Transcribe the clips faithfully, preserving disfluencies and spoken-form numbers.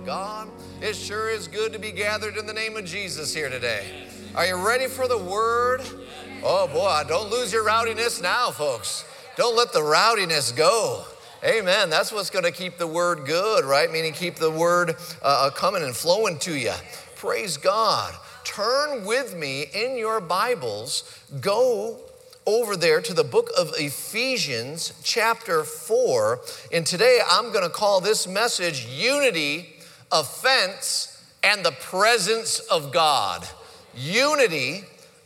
God. It sure is good to be gathered in the name of Jesus here today. Are you ready for the word? Oh boy, don't lose your rowdiness now, folks. Don't let the rowdiness go. Amen. That's what's going to keep the word good, right? Meaning keep the word uh, coming and flowing to you. Praise God. Turn with me in your Bibles. Go over there to the book of Ephesians chapter four. And today I'm going to call this message Unity, Offense, and the Presence of God. Unity,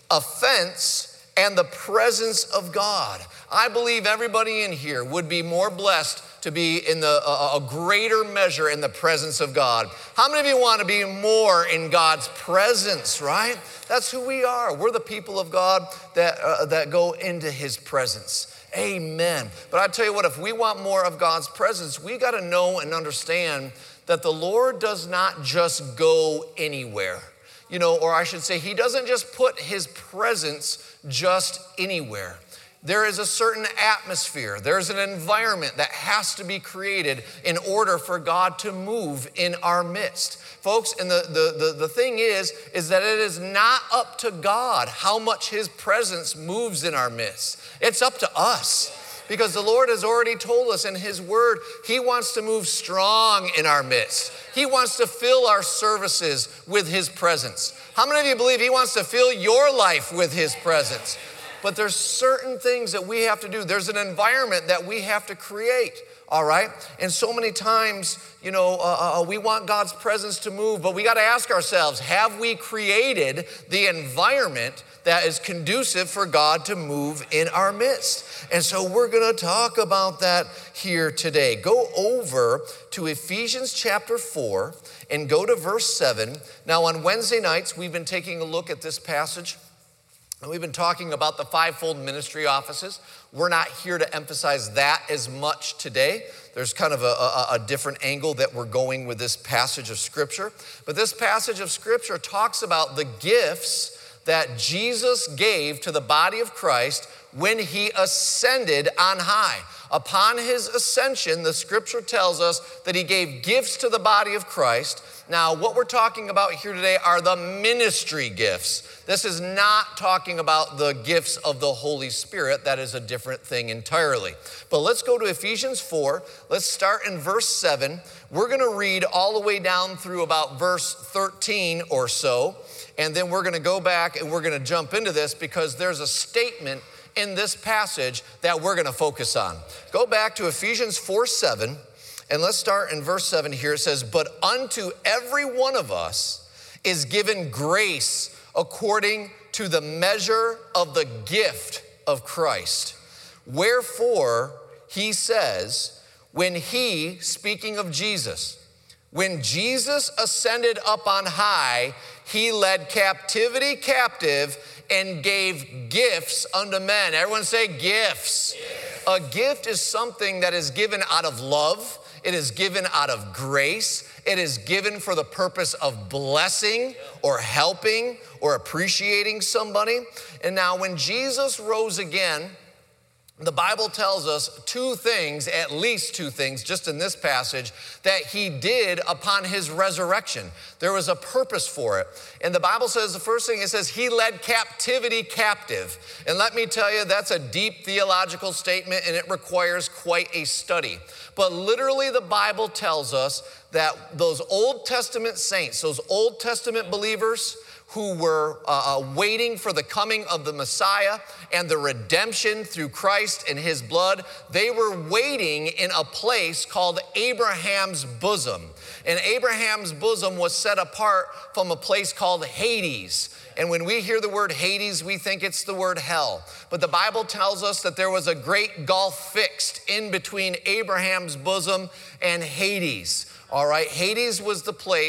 offense, and the presence of God. I believe everybody in here would be more blessed to be in the, a, a greater measure in the presence of God. How many of you want to be more in God's presence, right? That's who we are. We're the people of God that, uh, that go into his presence. Amen. But I tell you what, if we want more of God's presence, we got to know and understand that the Lord does not just go anywhere. You know, or I should say, he doesn't just put his presence just anywhere. There is a certain atmosphere. There's an environment that has to be created in order for God to move in our midst. Folks, and the, the, the, the thing is, is that it is not up to God how much his presence moves in our midst. It's up to us. Because the Lord has already told us in his word, he wants to move strong in our midst. He wants to fill our services with his presence. How many of you believe he wants to fill your life with his presence? But there's certain things that we have to do. There's an environment that we have to create, all right? And so many times, you know, uh, uh, we want God's presence to move, but we got to ask ourselves, have we created the environment that is conducive for God to move in our midst? And so we're going to talk about that here today. Go over to Ephesians chapter four and go to verse seven. Now on Wednesday nights, we've been taking a look at this passage. And we've been talking about the fivefold ministry offices. We're not here to emphasize that as much today. There's kind of a, a, a different angle that we're going with this passage of Scripture. But this passage of Scripture talks about the gifts that Jesus gave to the body of Christ when he ascended on high. Upon his ascension, the Scripture tells us that he gave gifts to the body of Christ. Now, what we're talking about here today are the ministry gifts. This is not talking about the gifts of the Holy Spirit. That is a different thing entirely. But let's go to Ephesians four. Let's start in verse seven. We're going to read all the way down through about verse thirteen or so. And then we're going to go back and we're going to jump into this because there's a statement in this passage that we're going to focus on. Go back to Ephesians four seven. And let's start in verse seven here. It says, "But unto every one of us is given grace according to the measure of the gift of Christ. Wherefore, he says, when he," speaking of Jesus, "when Jesus ascended up on high, he led captivity captive and gave gifts unto men." Everyone say gifts. Yes. A gift is something that is given out of love. It is given out of grace. It is given for the purpose of blessing or helping or appreciating somebody. And now when Jesus rose again, the Bible tells us two things, at least two things, just in this passage, that he did upon his resurrection. There was a purpose for it. And the Bible says, the first thing it says, he led captivity captive. And let me tell you, that's a deep theological statement and it requires quite a study. But literally the Bible tells us that those Old Testament saints, those Old Testament believers who were uh, uh, waiting for the coming of the Messiah and the redemption through Christ and his blood, they were waiting in a place called Abraham's bosom. And Abraham's bosom was set apart from a place called Hades. And when we hear the word Hades, we think it's the word hell. But the Bible tells us that there was a great gulf fixed in between Abraham's bosom and Hades. All right, Hades was the place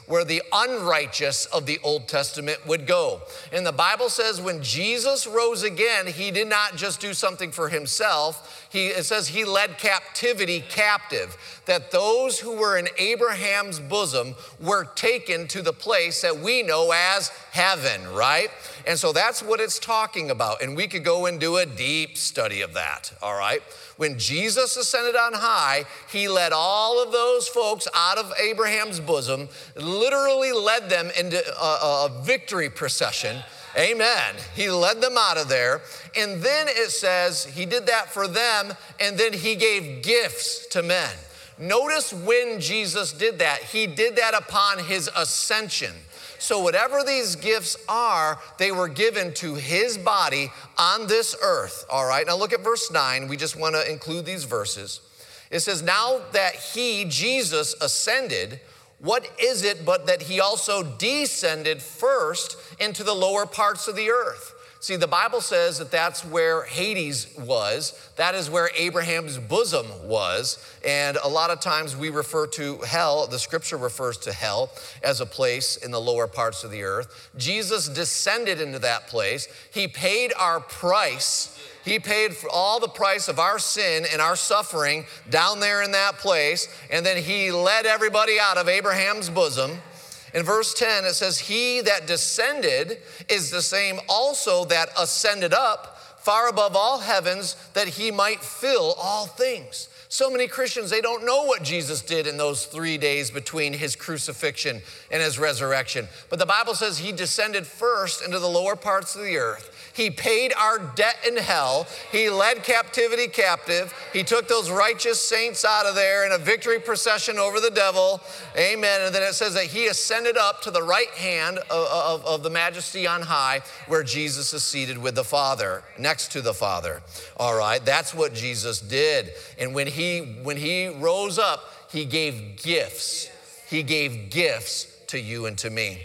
where the unrighteous of the Old Testament would go. And the Bible says when Jesus rose again, he did not just do something for himself. He, it says he led captivity captive, that those who were in Abraham's bosom were taken to the place that we know as heaven, right? And so that's what it's talking about. And we could go and do a deep study of that, all right? When Jesus ascended on high, he led all of those folks out of Abraham's bosom, literally led them into a, a victory procession. Amen. He led them out of there. And then it says he did that for them, and then he gave gifts to men. Notice when Jesus did that, he did that upon his ascension. So whatever these gifts are, they were given to his body on this earth, all right? Now look at verse nine. We just want to include these verses. It says, now that he, Jesus, ascended, what is it but that he also descended first into the lower parts of the earth? See, the Bible says that that's where Hades was. That is where Abraham's bosom was. And a lot of times we refer to hell, the scripture refers to hell as a place in the lower parts of the earth. Jesus descended into that place. He paid our price. He paid for all the price of our sin and our suffering down there in that place. And then he led everybody out of Abraham's bosom. In verse ten, it says, he that descended is the same also that ascended up far above all heavens, that he might fill all things. So many Christians, they don't know what Jesus did in those three days between his crucifixion and his resurrection. But the Bible says he descended first into the lower parts of the earth. He paid our debt in hell. He led captivity captive. He took those righteous saints out of there in a victory procession over the devil. Amen. And then it says that he ascended up to the right hand of, of, of the majesty on high, where Jesus is seated with the Father, next to the Father. All right, that's what Jesus did. And when he, when he rose up, he gave gifts. He gave gifts to you and to me.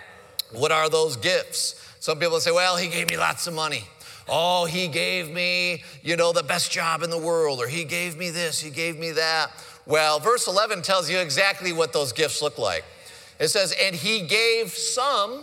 What are those gifts? Some people say, well, he gave me lots of money. Oh, he gave me, you know, the best job in the world, or he gave me this, he gave me that. Well, verse eleven tells you exactly what those gifts look like. It says, and he gave some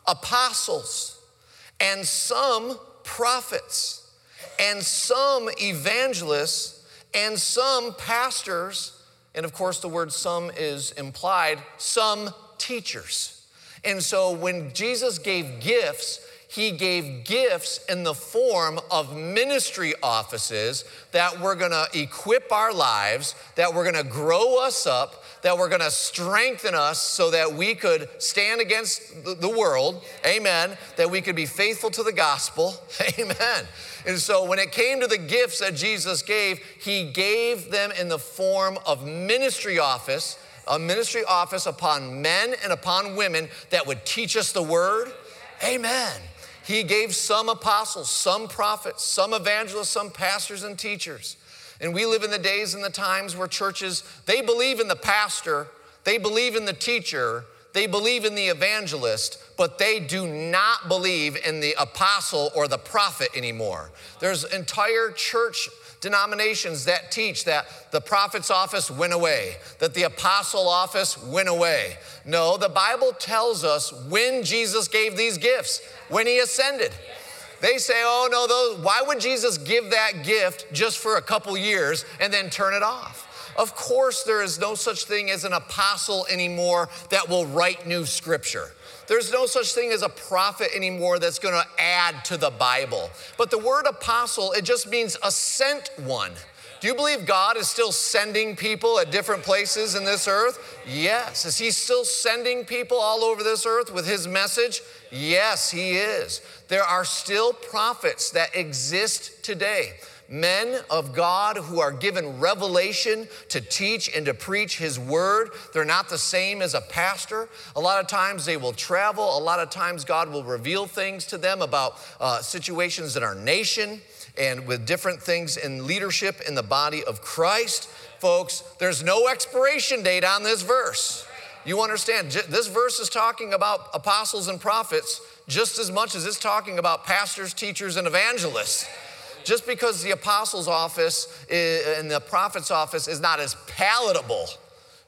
apostles, and some prophets, and some evangelists, and some pastors, and of course the word some is implied, some teachers. And so when Jesus gave gifts, he gave gifts in the form of ministry offices that were gonna equip our lives, that were gonna grow us up, that were gonna strengthen us so that we could stand against the world, amen, that we could be faithful to the gospel, amen. And so when it came to the gifts that Jesus gave, he gave them in the form of ministry office, a ministry office upon men and upon women that would teach us the word. Amen. He gave some apostles, some prophets, some evangelists, some pastors and teachers. And we live in the days and the times where churches, they believe in the pastor, they believe in the teacher, they believe in the evangelist, but they do not believe in the apostle or the prophet anymore. There's entire church denominations that teach that the prophet's office went away, that the apostle office went away. No, the Bible tells us when Jesus gave these gifts, when he ascended. They say, oh no, those, why would Jesus give that gift just for a couple years and then turn it off? Of course, there is no such thing as an apostle anymore that will write new scripture. There's no such thing as a prophet anymore that's going to add to the Bible. But the word apostle, it just means a sent one. Do you believe God is still sending people at different places in this earth? Yes. Is he still sending people all over this earth with his message? Yes, he is. There are still prophets that exist today. Men of God who are given revelation to teach and to preach his word. They're not the same as a pastor. A lot of times they will travel. A lot of times God will reveal things to them about uh, situations in our nation and with different things in leadership in the body of Christ. Folks, there's no expiration date on this verse. You understand, this verse is talking about apostles and prophets just as much as it's talking about pastors, teachers, and evangelists. Just because the apostle's office and the prophet's office is not as palatable,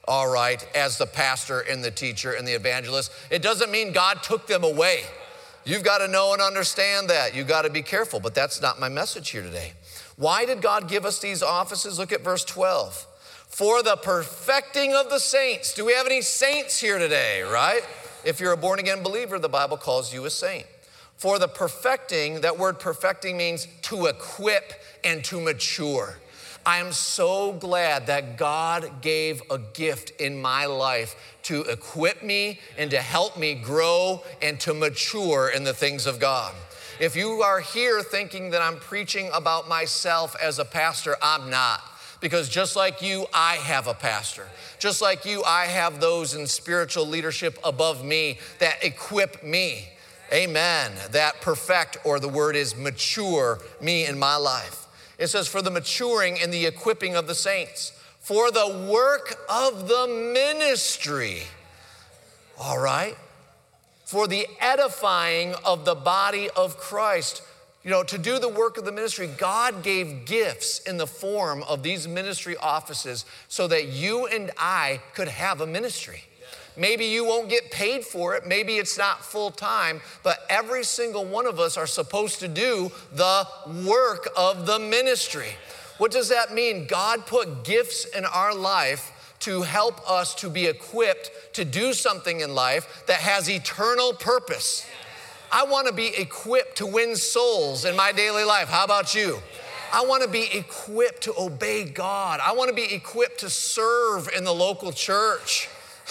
all right, as the pastor and the teacher and the evangelist. It doesn't mean God took them away. You've got to know and understand that. You've got to be careful, but that's not my message here today. Why did God give us these offices? Look at verse twelve. For the perfecting of the saints. Do we have any saints here today, right? If you're a born-again believer, the Bible calls you a saint. For the perfecting, that word perfecting means to equip and to mature. I am so glad that God gave a gift in my life to equip me and to help me grow and to mature in the things of God. If you are here thinking that I'm preaching about myself as a pastor, I'm not. Because just like you, I have a pastor. Just like you, I have those in spiritual leadership above me that equip me. Amen. That perfect, or the word is mature, me in my life. It says, for the maturing and the equipping of the saints, for the work of the ministry. All right? For the edifying of the body of Christ. You know, to do the work of the ministry, God gave gifts in the form of these ministry offices so that you and I could have a ministry. Maybe you won't get paid for it. Maybe it's not full time, but every single one of us are supposed to do the work of the ministry. What does that mean? God put gifts in our life to help us to be equipped to do something in life that has eternal purpose. I want to be equipped to win souls in my daily life. How about you? I want to be equipped to obey God. I want to be equipped to serve in the local church.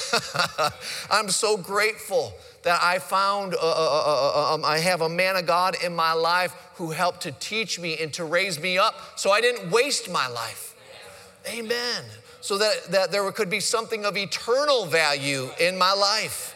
I'm so grateful that I found, uh, uh, uh, um, I have a man of God in my life who helped to teach me and to raise me up so I didn't waste my life. Amen. So that, that there could be something of eternal value in my life.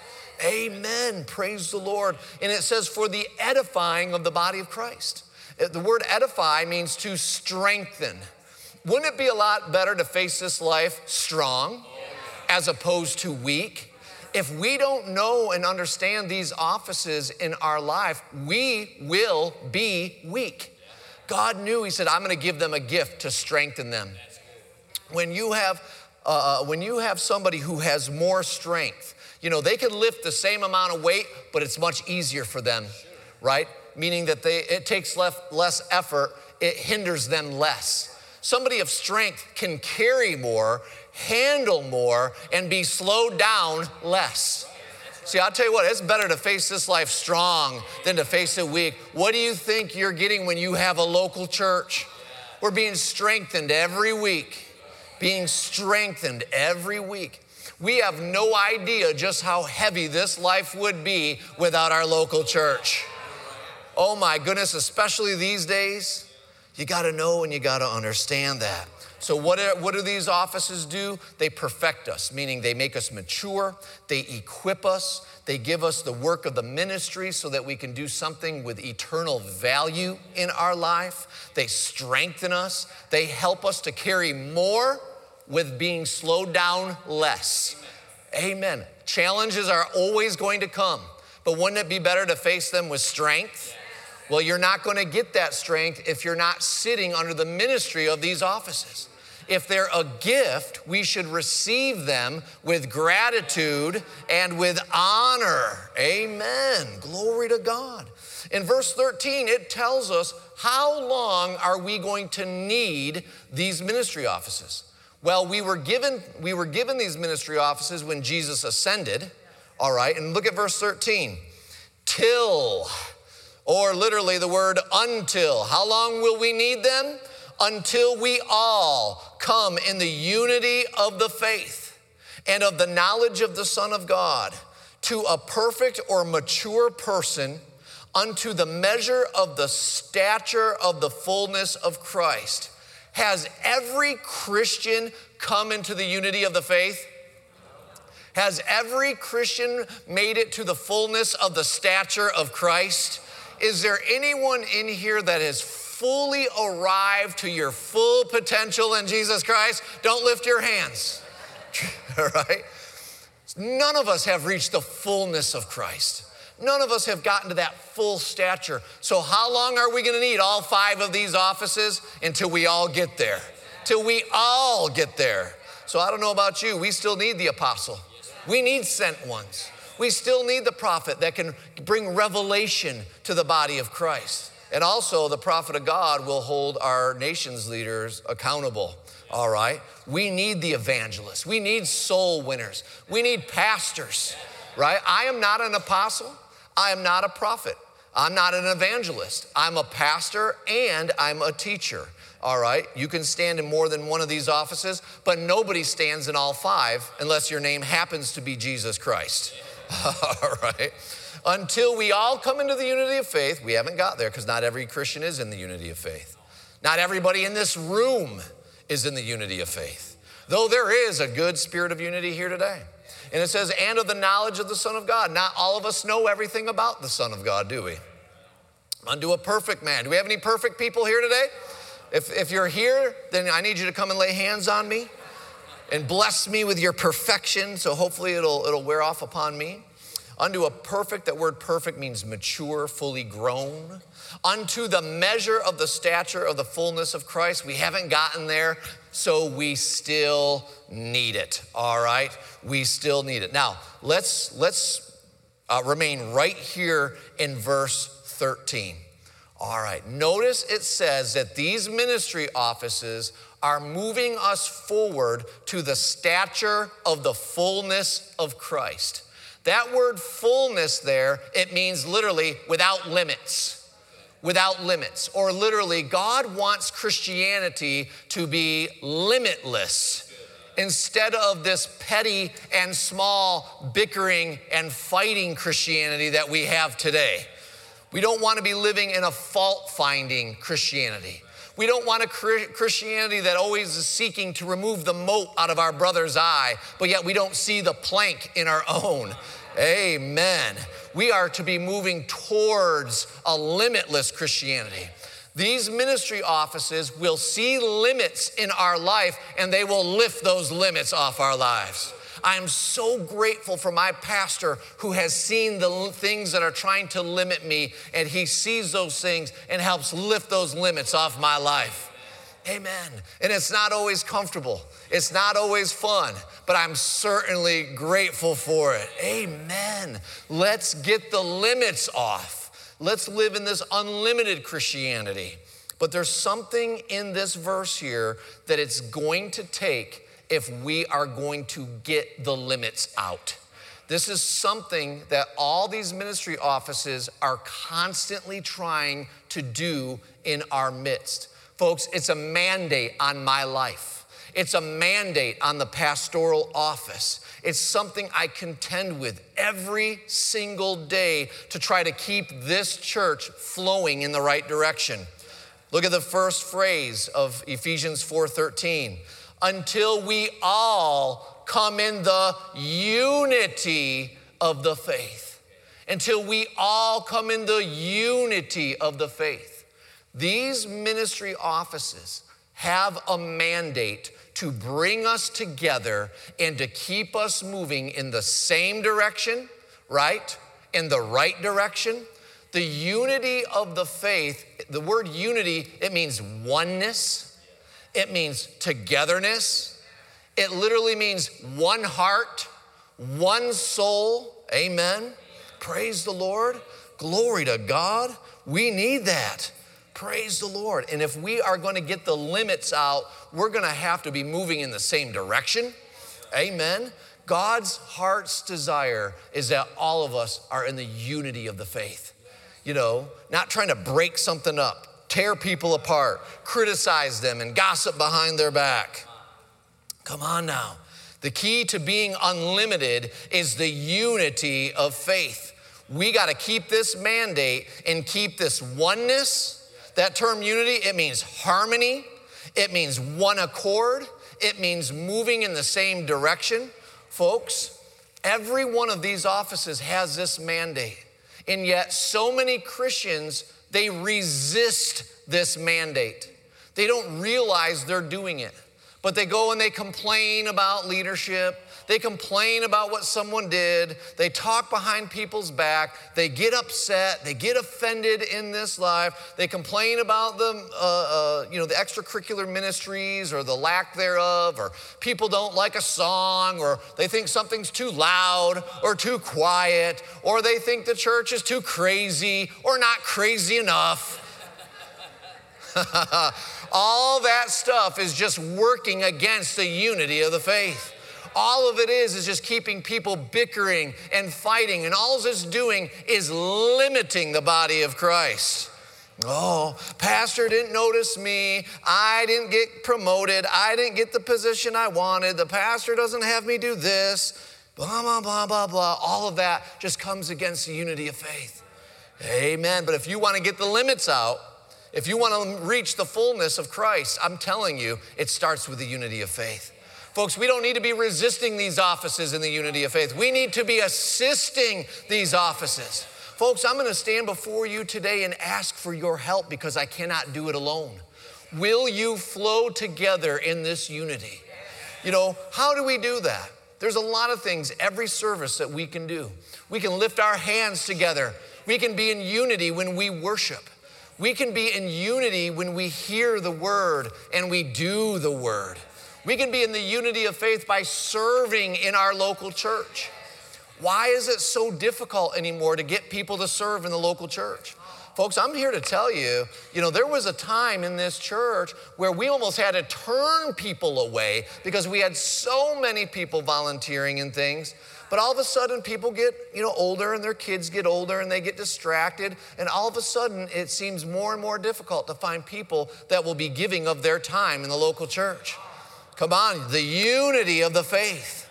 Amen. Praise the Lord. And it says, for the edifying of the body of Christ. The word edify means to strengthen. Wouldn't it be a lot better to face this life strong as opposed to weak? If we don't know and understand these offices in our life, we will be weak. God knew, he said, I'm going to give them a gift to strengthen them. When you have, uh, when you have somebody who has more strength, you know, they can lift the same amount of weight, but it's much easier for them, right? Meaning that they, it takes less, less effort, it hinders them less. Somebody of strength can carry more, handle more, and be slowed down less. See, I'll tell you what, it's better to face this life strong than to face it weak. What do you think you're getting when you have a local church? We're being strengthened every week, being strengthened every week. We have no idea just how heavy this life would be without our local church. Oh my goodness, especially these days, you got to know and you got to understand that. So what, are, what do these offices do? They perfect us, meaning they make us mature, they equip us, they give us the work of the ministry so that we can do something with eternal value in our life. They strengthen us, they help us to carry more with being slowed down less. Amen. Challenges are always going to come, but wouldn't it be better to face them with strength? Well, you're not going to get that strength if you're not sitting under the ministry of these offices. If they're a gift, we should receive them with gratitude and with honor. Amen. Glory to God. In verse thirteen, it tells us, how long are we going to need these ministry offices? Well, we were given, we were given these ministry offices when Jesus ascended, all right? And look at verse thirteen. Till, or literally the word until. How long will we need them? Until we all come in the unity of the faith and of the knowledge of the Son of God to a perfect or mature person, unto the measure of the stature of the fullness of Christ. Has every Christian come into the unity of the faith? Has every Christian made it to the fullness of the stature of Christ? Is there anyone in here that has fully arrived to your full potential in Jesus Christ? Don't lift your hands, all right? None of us have reached the fullness of Christ. None of us have gotten to that full stature. So how long are we going to need all five of these offices? Until we all get there. Till we all get there. So I don't know about you, we still need the apostle. We need sent ones. We still need the prophet that can bring revelation to the body of Christ. And also the prophet of God will hold our nation's leaders accountable, all right? We need the evangelists. We need soul winners. We need pastors, right? I am not an apostle. I am not a prophet. I'm not an evangelist. I'm a pastor and I'm a teacher, all right? You can stand in more than one of these offices, but nobody stands in all five unless your name happens to be Jesus Christ, all right? Until we all come into the unity of faith, we haven't got there because not every Christian is in the unity of faith. Not everybody in this room is in the unity of faith, though there is a good spirit of unity here today. And it says, and of the knowledge of the Son of God. Not all of us know everything about the Son of God, do we? Unto a perfect man. Do we have any perfect people here today? If, if you're here, then I need you to come and lay hands on me and bless me with your perfection, so hopefully it'll, it'll wear off upon me. Unto a perfect, that word perfect means mature, fully grown. Unto the measure of the stature of the fullness of Christ. We haven't gotten there, so we still need it, all right? We still need it. Now, let's, let's uh, remain right here in verse thirteen. All right, notice it says that these ministry offices are moving us forward to the stature of the fullness of Christ. That word fullness there, it means literally without limits. Without limits, or literally, God wants Christianity to be limitless instead of this petty and small bickering and fighting Christianity that we have today. We don't want to be living in a fault-finding Christianity. We don't want a Christianity that always is seeking to remove the mote out of our brother's eye, but yet we don't see the plank in our own. Amen. We are to be moving towards a limitless Christianity. These ministry offices will see limits in our life and they will lift those limits off our lives. I am so grateful for my pastor who has seen the things that are trying to limit me, and he sees those things and helps lift those limits off my life. Amen. And it's not always comfortable. It's not always fun, but I'm certainly grateful for it. Amen. Let's get the limits off. Let's live in this unlimited Christianity. But there's something in this verse here that it's going to take if we are going to get the limits out. This is something that all these ministry offices are constantly trying to do in our midst. Folks, it's a mandate on my life. It's a mandate on the pastoral office. It's something I contend with every single day to try to keep this church flowing in the right direction. Look at the first phrase of Ephesians four thirteen. Until we all come in the unity of the faith. Until we all come in the unity of the faith. These ministry offices have a mandate to bring us together and to keep us moving in the same direction, right? In the right direction. The unity of the faith, the word unity, it means oneness. It means togetherness. It literally means one heart, one soul. Amen. Praise the Lord. Glory to God. We need that. Praise the Lord. And if we are going to get the limits out, we're going to have to be moving in the same direction. Amen. God's heart's desire is that all of us are in the unity of the faith. You know, not trying to break something up, tear people apart, criticize them, and gossip behind their back. Come on now. The key to being unlimited is the unity of faith. We got to keep this mandate and keep this oneness. That term unity, it means harmony. It means one accord. It means moving in the same direction. Folks, every one of these offices has this mandate. And yet so many Christians, they resist this mandate. They don't realize they're doing it. but they go and they complain about leadership. They complain about what someone did. They talk behind people's back. They get upset. They get offended in this life. They complain about the, uh, uh, you know, the extracurricular ministries or the lack thereof, or people don't like a song, or they think something's too loud or too quiet, or they think the church is too crazy or not crazy enough. All that stuff is just working against the unity of the faith. All of it is is just keeping people bickering and fighting, and all it's doing is limiting the body of Christ. Oh, pastor didn't notice me. I didn't get promoted. I didn't get the position I wanted. The pastor doesn't have me do this. Blah, blah, blah, blah, blah. All of that just comes against the unity of faith. Amen. But if you want to get the limits out, if you want to reach the fullness of Christ, I'm telling you, it starts with the unity of faith. Folks, we don't need to be resisting these offices in the unity of faith. We need to be assisting these offices. Folks, I'm going to stand before you today and ask for your help because I cannot do it alone. Will you flow together in this unity? You know, how do we do that? There's a lot of things every service that we can do. We can lift our hands together. We can be in unity when we worship. We can be in unity when we hear the word and we do the word. We can be in the unity of faith by serving in our local church. Why is it so difficult anymore to get people to serve in the local church? Folks, I'm here to tell you, you know, there was a time in this church where we almost had to turn people away because we had so many people volunteering in things. But all of a sudden people get, you know, older and their kids get older and they get distracted. And all of a sudden it seems more and more difficult to find people that will be giving of their time in the local church. Come on, the unity of the faith.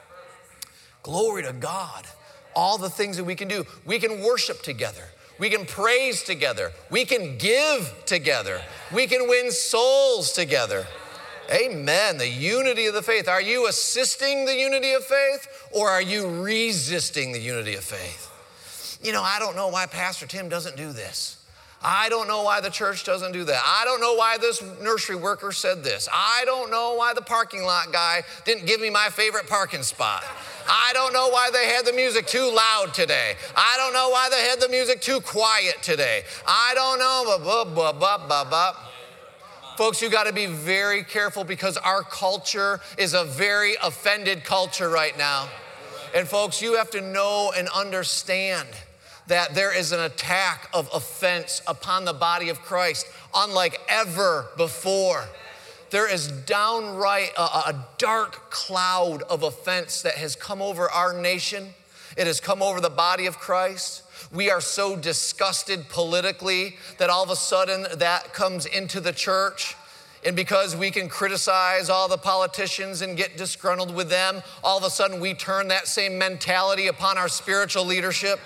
Glory to God. All the things that we can do. We can worship together. We can praise together. We can give together. We can win souls together. Amen. The unity of the faith. Are you assisting the unity of faith, or are you resisting the unity of faith? You know, I don't know why Pastor Tim doesn't do this. I don't know why the church doesn't do that. I don't know why this nursery worker said this. I don't know why the parking lot guy didn't give me my favorite parking spot. I don't know why they had the music too loud today. I don't know why they had the music too quiet today. I don't know. Blah, blah, blah, blah, blah. Folks, you got to be very careful because our culture is a very offended culture right now. And folks, you have to know and understand that there is an attack of offense upon the body of Christ unlike ever before. There is downright a, a dark cloud of offense that has come over our nation. It has come over the body of Christ. We are so disgusted politically that all of a sudden that comes into the church. And because we can criticize all the politicians and get disgruntled with them, all of a sudden we turn that same mentality upon our spiritual leadership.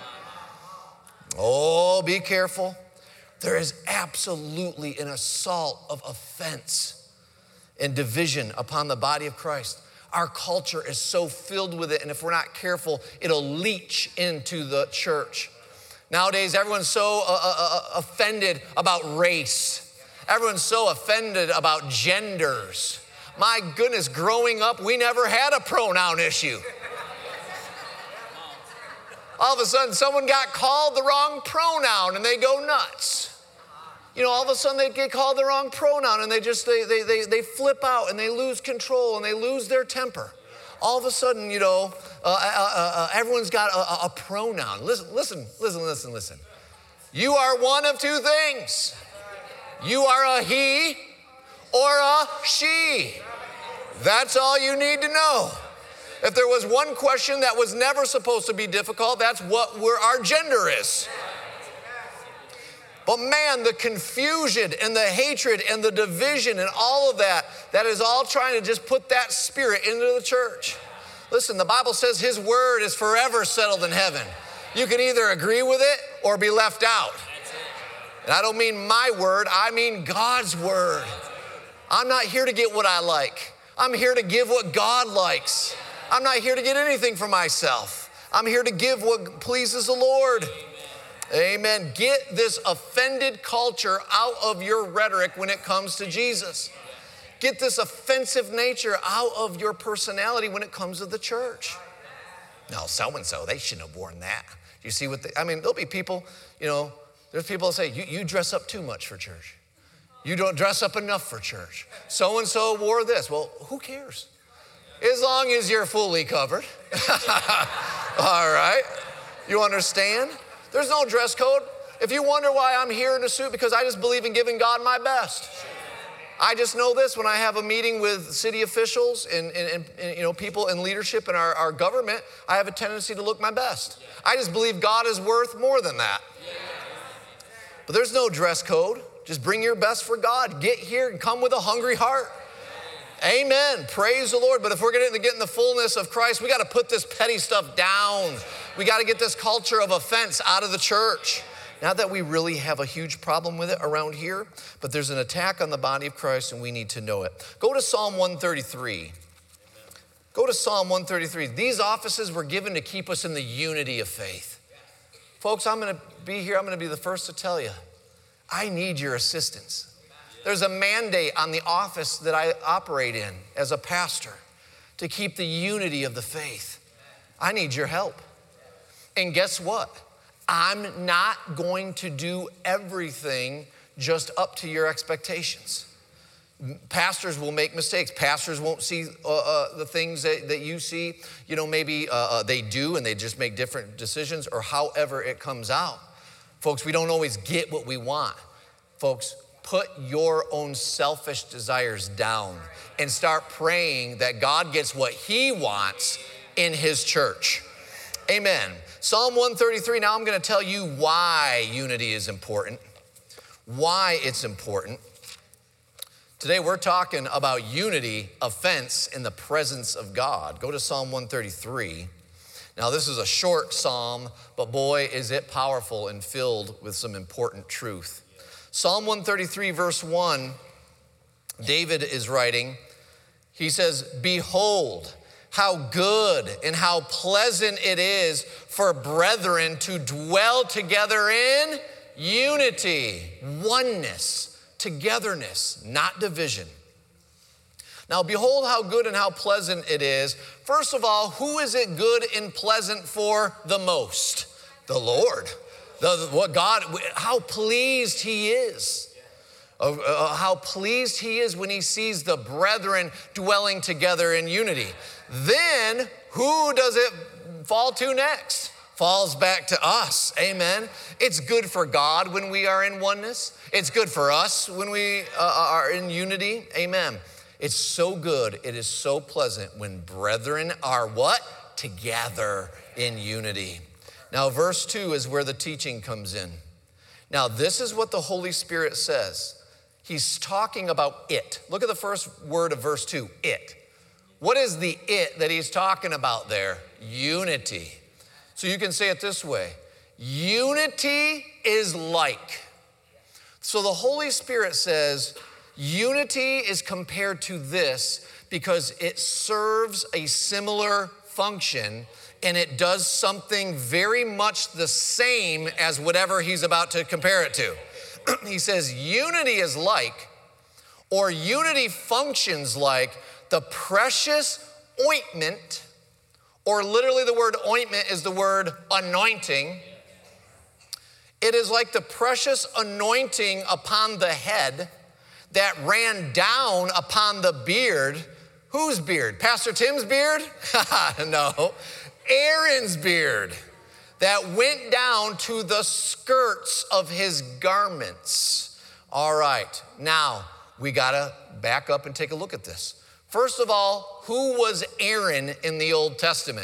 Oh, be careful. There is absolutely an assault of offense and division upon the body of Christ. Our culture is so filled with it, and if we're not careful, it'll leach into the church. Nowadays, everyone's so uh, uh, offended about race. Everyone's so offended about genders. My goodness, growing up, we never had a pronoun issue. All of a sudden, someone got called the wrong pronoun and they go nuts. You know, all of a sudden they get called the wrong pronoun and they just, they, they, they, they flip out and they lose control and they lose their temper. All of a sudden, you know, uh, uh, uh, everyone's got a, a pronoun. Listen, listen, listen, listen, listen. You are one of two things. You are a he or a she. That's all you need to know. If there was one question that was never supposed to be difficult, that's what we're, our gender is. But man, the confusion and the hatred and the division and all of that, that is all trying to just put that spirit into the church. Listen, the Bible says his word is forever settled in heaven. You can either agree with it or be left out. And I don't mean my word, I mean God's word. I'm not here to get what I like. I'm here to give what God likes. I'm not here to get anything for myself. I'm here to give what pleases the Lord. Amen. Get this offended culture out of your rhetoric when it comes to Jesus. Get this offensive nature out of your personality when it comes to the church. No, so-and-so, they shouldn't have worn that. You see what they, I mean, there'll be people, you know, there's people that say, you, you dress up too much for church. You don't dress up enough for church. So-and-so wore this. Well, who cares? As long as you're fully covered. All right. You understand? There's no dress code. If you wonder why I'm here in a suit, because I just believe in giving God my best. I just know this, when I have a meeting with city officials and, and, and you know, people in leadership in our, our government, I have a tendency to look my best. I just believe God is worth more than that. But there's no dress code. Just bring your best for God. Get here and come with a hungry heart. Amen. Praise the Lord. But if we're going to get in the fullness of Christ, we got to put this petty stuff down. We got to get this culture of offense out of the church. Not that we really have a huge problem with it around here, but there's an attack on the body of Christ and we need to know it. Go to Psalm one thirty-three. Go to Psalm one thirty-three. These offices were given to keep us in the unity of faith. Folks, I'm going to be here. I'm going to be the first to tell you, I need your assistance. There's a mandate on the office that I operate in as a pastor to keep the unity of the faith. I need your help. And guess what? I'm not going to do everything just up to your expectations. Pastors will make mistakes. Pastors won't see uh, uh, the things that, that you see. You know, maybe uh, uh, they do and they just make different decisions, or however it comes out. Folks, we don't always get what we want. Folks, put your own selfish desires down and start praying that God gets what he wants in his church. Amen. Psalm one thirty-three, now I'm going to tell you why unity is important, why it's important. Today we're talking about unity, offense in the presence of God. Go to Psalm one thirty-three. Now this is a short psalm, but boy, is it powerful and filled with some important truth. Psalm one thirty-three verse one, David is writing, he says, "Behold, how good and how pleasant it is for brethren to dwell together in unity," oneness, togetherness, not division. Now, behold how good and how pleasant it is. First of all, who is it good and pleasant for the most? The Lord. The, what God, how pleased he is. Uh, uh, how pleased he is when he sees the brethren dwelling together in unity. Then, who does it fall to next? Falls back to us, amen. It's good for God when we are in oneness. It's good for us when we uh, are in unity, amen. It's so good, it is so pleasant when brethren are what? Together in unity. Now, verse two is where the teaching comes in. Now, this is what the Holy Spirit says. He's talking about it. Look at the first word of verse two, it. What is the it that he's talking about there? Unity. So you can say it this way. Unity is like. So the Holy Spirit says unity is compared to this because it serves a similar function and it does something very much the same as whatever he's about to compare it to. He says unity is like, or unity functions like the precious ointment, or literally the word ointment is the word anointing. It is like the precious anointing upon the head that ran down upon the beard. Whose beard? Pastor Tim's beard? No, Aaron's beard. That went down to the skirts of his garments. All right, now we gotta back up and take a look at this. First of all, who was Aaron in the Old Testament?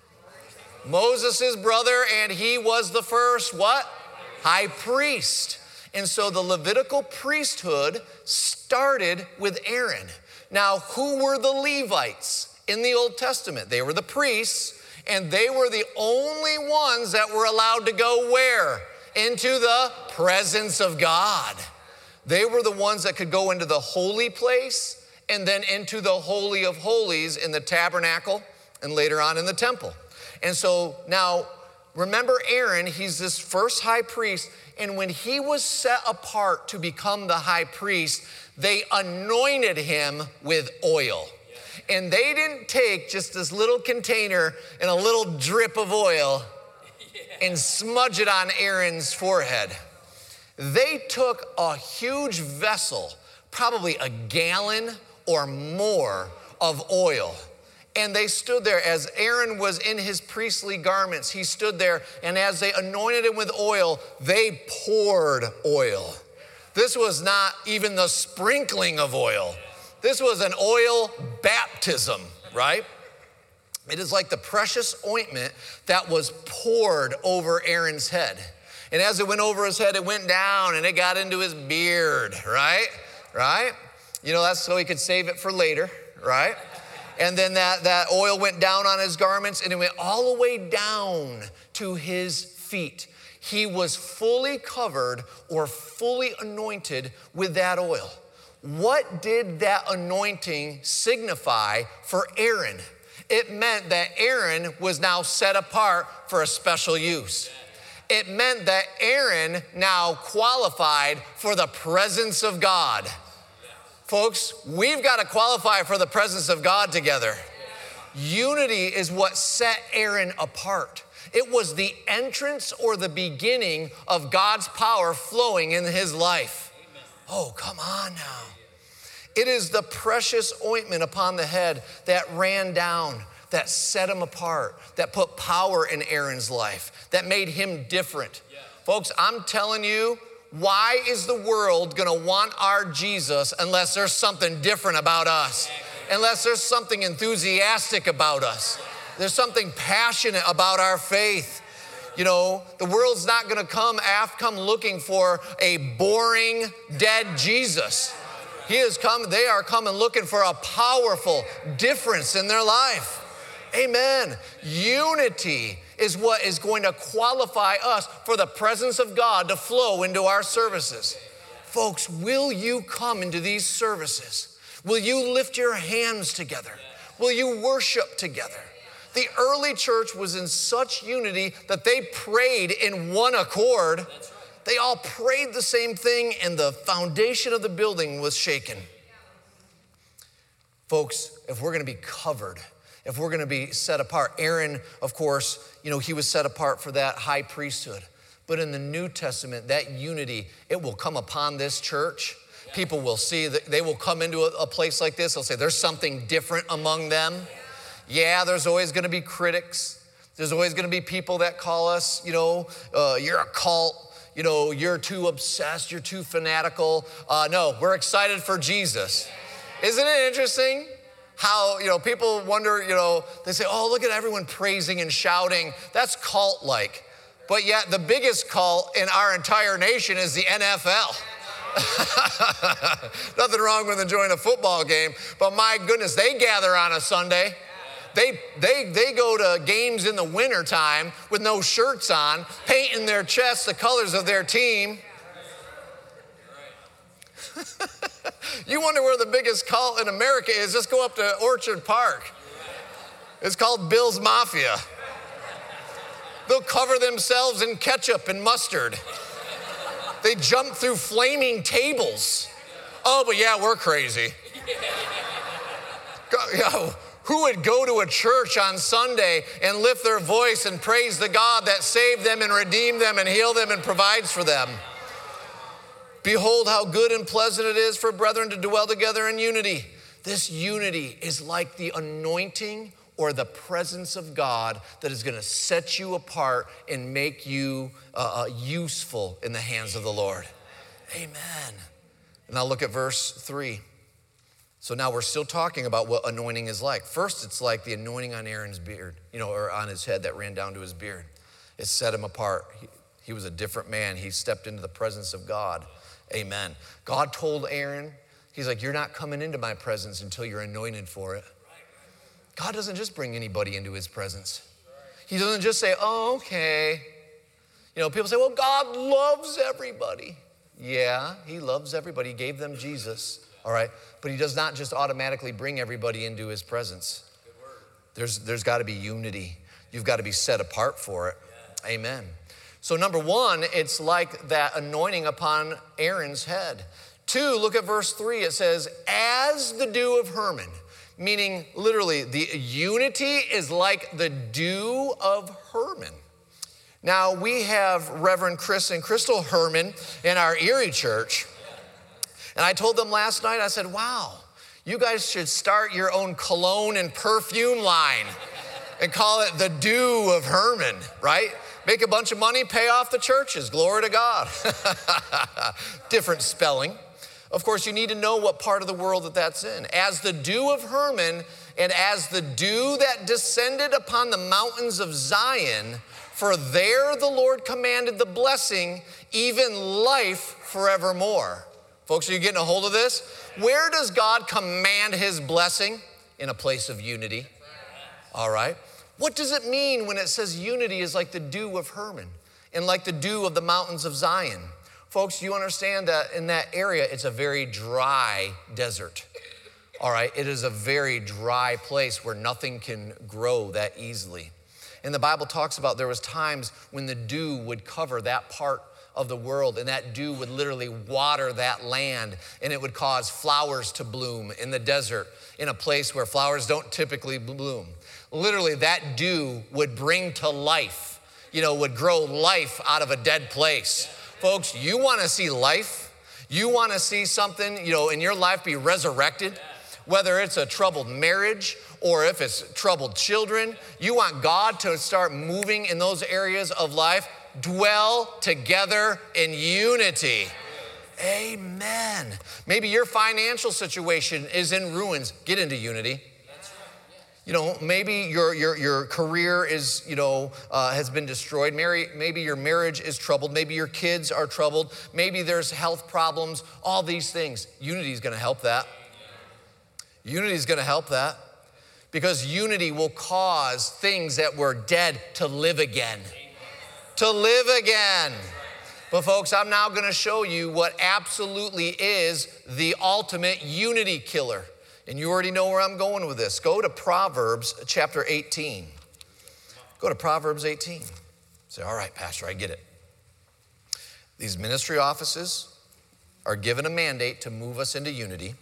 Moses' brother, and he was the first what? High priest. And so the Levitical priesthood started with Aaron. Now, who were the Levites in the Old Testament? They were the priests. And they were the only ones that were allowed to go where? Into the presence of God. They were the ones that could go into the holy place and then into the Holy of Holies in the tabernacle and later on in the temple. And so now, remember Aaron, he's this first high priest. And when he was set apart to become the high priest, they anointed him with oil. And they didn't take just this little container and a little drip of oil and smudge it on Aaron's forehead. They took a huge vessel, probably a gallon or more of oil. And they stood there as Aaron was in his priestly garments. He stood there, and as they anointed him with oil, they poured oil. This was not even the sprinkling of oil. This was an oil baptism, right? It is like the precious ointment that was poured over Aaron's head. And as it went over his head, it went down and it got into his beard, right? Right? You know, that's so he could save it for later, right? And then that, that oil went down on his garments and it went all the way down to his feet. He was fully covered or fully anointed with that oil. What did that anointing signify for Aaron? It meant that Aaron was now set apart for a special use. It meant that Aaron now qualified for the presence of God. Folks, we've got to qualify for the presence of God together. Unity is what set Aaron apart. It was the entrance or the beginning of God's power flowing in his life. Oh, come on now. It is the precious ointment upon the head that ran down, that set him apart, that put power in Aaron's life, that made him different. Yeah. Folks, I'm telling you, why is the world gonna want our Jesus unless there's something different about us? Unless there's something enthusiastic about us. There's something passionate about our faith. You know, the world's not gonna come after, come looking for a boring, dead Jesus. He has come, they are coming looking for a powerful difference in their life. Amen. Unity is what is going to qualify us for the presence of God to flow into our services. Folks, will you come into these services? Will you lift your hands together? Will you worship together? The early church was in such unity that they prayed in one accord. They all prayed the same thing, and the foundation of the building was shaken. Folks, if we're going to be covered, if we're going to be set apart, Aaron, of course, you know, he was set apart for that high priesthood. But in the New Testament, that unity, it will come upon this church. People will see that they will come into a, a place like this. They'll say, there's something different among them. Yeah, there's always going to be critics. There's always going to be people that call us, you know, uh, you're a cult. You know, you're too obsessed, you're too fanatical. Uh, no, we're excited for Jesus. Isn't it interesting how, you know, people wonder, you know, they say, oh, look at everyone praising and shouting. That's cult-like. But yet the biggest cult in our entire nation is the N F L. Nothing wrong with enjoying a football game, but my goodness, they gather on a Sunday. They, they, they go to games in the wintertime with no shirts on, painting their chests the colors of their team. You wonder where the biggest cult in America is. Just go up to Orchard Park. It's called Bill's Mafia. They'll cover themselves in ketchup and mustard. They jump through flaming tables. Oh, but yeah, we're crazy. Go, yo, who would go to a church on Sunday and lift their voice and praise the God that saved them and redeemed them and healed them and provides for them? Behold how good and pleasant it is for brethren to dwell together in unity. This unity is like the anointing or the presence of God that is going to set you apart and make you uh, useful in the hands of the Lord. Amen. And now look at verse three. So now we're still talking about what anointing is like. First, it's like the anointing on Aaron's beard, you know, or on his head that ran down to his beard. It set him apart. He, he was a different man. He stepped into the presence of God. Amen. God told Aaron, he's like, you're not coming into my presence until you're anointed for it. God doesn't just bring anybody into his presence. He doesn't just say, oh, okay. You know, people say, well, God loves everybody. Yeah, he loves everybody. He gave them Jesus. All right, but he does not just automatically bring everybody into his presence. There's, there's got to be unity. You've got to be set apart for it. Yeah. Amen. So number one, it's like that anointing upon Aaron's head. Two, look at verse three. It says, as the dew of Hermon, meaning literally the unity is like the dew of Hermon. Now, we have Reverend Chris and Crystal Herman in our Erie church. And I told them last night, I said, wow, you guys should start your own cologne and perfume line and call it the Dew of Hermon, right? Make a bunch of money, pay off the churches. Glory to God. Different spelling. Of course, you need to know what part of the world that that's in. As the dew of Hermon and as the dew that descended upon the mountains of Zion, for there the Lord commanded the blessing, even life forevermore. Folks, are you getting a hold of this? Where does God command his blessing? In a place of unity. All right. What does it mean when it says unity is like the dew of Hermon and like the dew of the mountains of Zion? Folks, you understand that in that area, it's a very dry desert. All right. It is a very dry place where nothing can grow that easily. And the Bible talks about there was times when the dew would cover that part of the world, and that dew would literally water that land, and it would cause flowers to bloom in the desert in a place where flowers don't typically bloom. Literally, that dew would bring to life, you know, would grow life out of a dead place. Folks, you want to see life? You want to see something, you know, in your life be resurrected? Whether it's a troubled marriage or if it's troubled children, you want God to start moving in those areas of life. Dwell together in unity. Amen. Maybe your financial situation is in ruins. Get into unity. You know, maybe your your your career is, you know, uh, has been destroyed. Maybe, maybe your marriage is troubled. Maybe your kids are troubled. Maybe there's health problems. All these things. Unity is going to help that. Unity is going to help that. Because unity will cause things that were dead to live again. To live again. But folks, I'm now going to show you what absolutely is the ultimate unity killer. And you already know where I'm going with this. Go to Proverbs chapter eighteen. Go to Proverbs eighteen. Say, all right, Pastor, I get it. These ministry offices are given a mandate to move us into unity.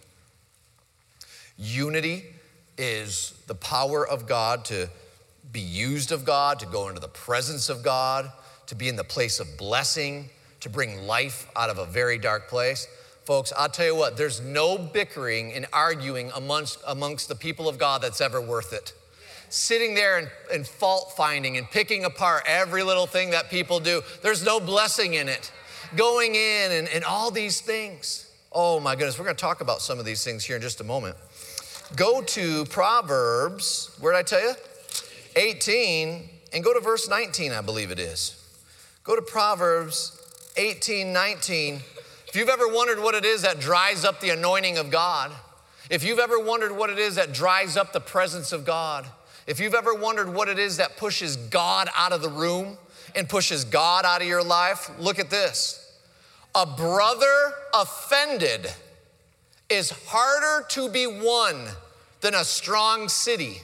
Unity is the power of God to be used of God, to go into the presence of God, to be in the place of blessing, to bring life out of a very dark place. Folks, I'll tell you what, there's no bickering and arguing amongst, amongst the people of God that's ever worth it. Sitting there and, and fault finding and picking apart every little thing that people do, there's no blessing in it. Going in and, and all these things. Oh my goodness, we're gonna talk about some of these things here in just a moment. Go to Proverbs, where did I tell you? eighteen, and go to verse nineteen, I believe it is. Go to Proverbs eighteen, nineteen. If you've ever wondered what it is that dries up the anointing of God, if you've ever wondered what it is that dries up the presence of God, if you've ever wondered what it is that pushes God out of the room and pushes God out of your life, look at this. A brother offended is harder to be won than a strong city.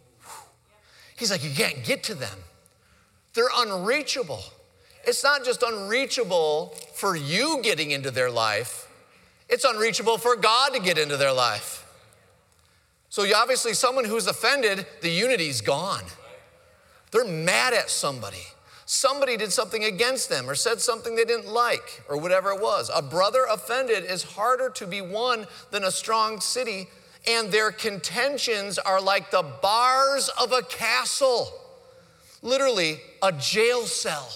He's like, you can't get to them. They're unreachable. It's not just unreachable for you getting into their life. It's unreachable for God to get into their life. So you obviously, someone who's offended, the unity's gone. They're mad at somebody. Somebody did something against them or said something they didn't like or whatever it was. A brother offended is harder to be won than a strong city, and their contentions are like the bars of a castle. Literally, a jail cell.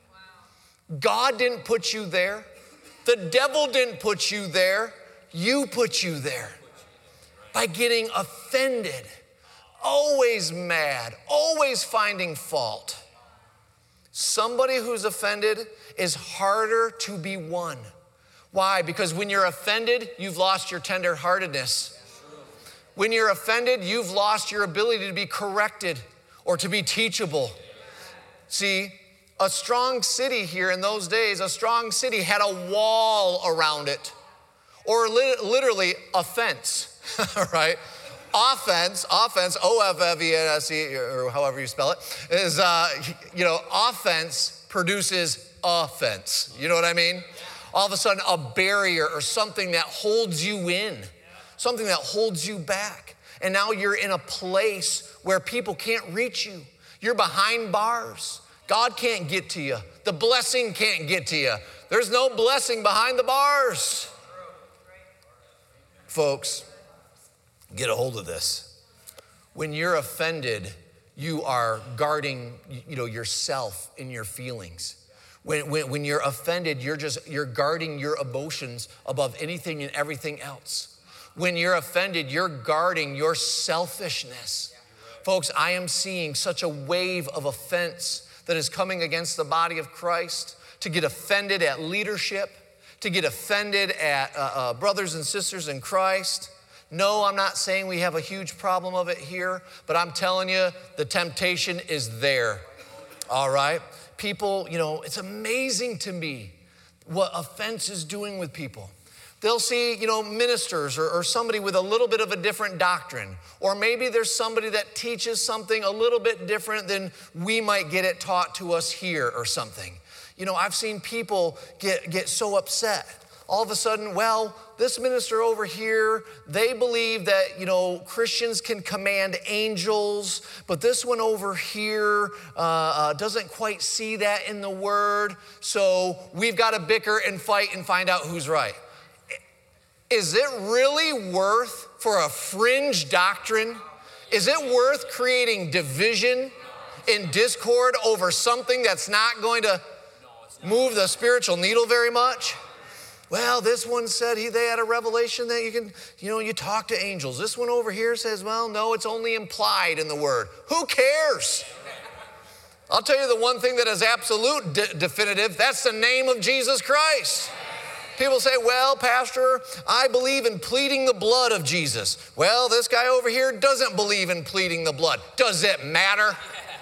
God didn't put you there. The devil didn't put you there. You put you there by getting offended, always mad, always finding fault. Somebody who's offended is harder to be won. Why? Because when you're offended, you've lost your tenderheartedness. When you're offended, you've lost your ability to be corrected or to be teachable. See, a strong city here in those days, a strong city had a wall around it, or li- literally a fence, right? offense, offense, O F F E N S E, or however you spell it, is, uh, you know, offense produces offense. You know what I mean? All of a sudden, a barrier or something that holds you in, something that holds you back. And now you're in a place where people can't reach you. You're behind bars. God can't get to you. The blessing can't get to you. There's no blessing behind the bars. Folks, get a hold of this. When you're offended, you are guarding, you know, yourself and your feelings. When, when, when you're offended, you're just, you're guarding your emotions above anything and everything else. When you're offended, you're guarding your selfishness. Folks, I am seeing such a wave of offense that is coming against the body of Christ, to get offended at leadership, to get offended at uh, uh, brothers and sisters in Christ. No, I'm not saying we have a huge problem of it here, but I'm telling you, the temptation is there, all right? People, you know, it's amazing to me what offense is doing with people. They'll see, you know, ministers or, or somebody with a little bit of a different doctrine, or maybe there's somebody that teaches something a little bit different than we might get it taught to us here or something. You know, I've seen people get, get so upset. All of a sudden, well, this minister over here, they believe that, you know, Christians can command angels, but this one over here uh, uh, doesn't quite see that in the word, so we've got to bicker and fight and find out who's right. Is it really worth, for a fringe doctrine, is it worth creating division and discord over something that's not going to move the spiritual needle very much? Well, this one said he, they had a revelation that you can, you know, you talk to angels. This one over here says, well, no, it's only implied in the word. Who cares? I'll tell you the one thing that is absolute de- definitive, that's the name of Jesus Christ. People say, well, Pastor, I believe in pleading the blood of Jesus. Well, this guy over here doesn't believe in pleading the blood. Does it matter?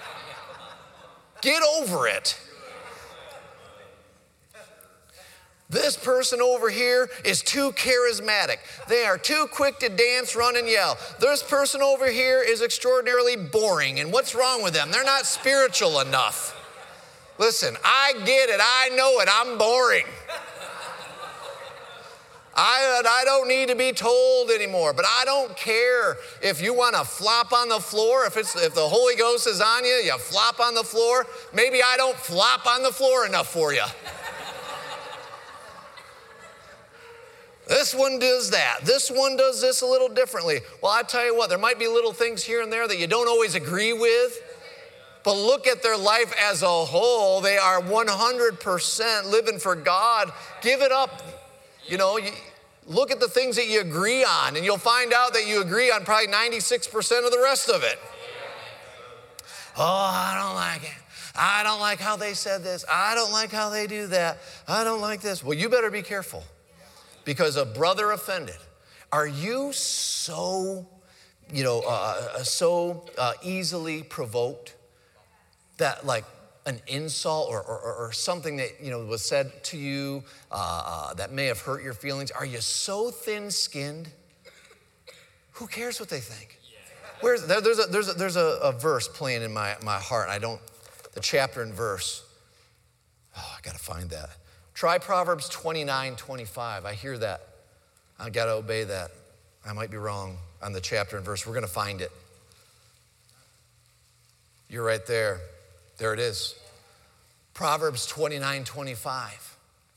Get over it. This person over here is too charismatic. They are too quick to dance, run, and yell. This person over here is extraordinarily boring. And what's wrong with them? They're not spiritual enough. Listen, I get it. I know it. I'm boring. I, I don't need to be told anymore, but I don't care if you want to flop on the floor. If it's if the Holy Ghost is on you, you flop on the floor. Maybe I don't flop on the floor enough for you. This one does that. This one does this a little differently. Well, I tell you what, there might be little things here and there that you don't always agree with, but look at their life as a whole. They are one hundred percent living for God. Give it up. You know, you look at the things that you agree on, and you'll find out that you agree on probably ninety-six percent of the rest of it. Oh, I don't like it. I don't like how they said this. I don't like how they do that. I don't like this. Well, you better be careful, because a brother offended. Are you so, you know, uh, so uh, easily provoked that, like, an insult or, or, or something that, you know, was said to you uh, uh, that may have hurt your feelings? Are you so thin-skinned? Who cares what they think? Where's there, there's a, there's a, there's a, a verse playing in my, my heart. I don't, the chapter and verse. Oh, I got to find that. Try Proverbs twenty-nine twenty-five. I hear that. I got to obey that. I might be wrong on the chapter and verse. We're going to find it. You're right there. There it is. Proverbs twenty-nine twenty-five.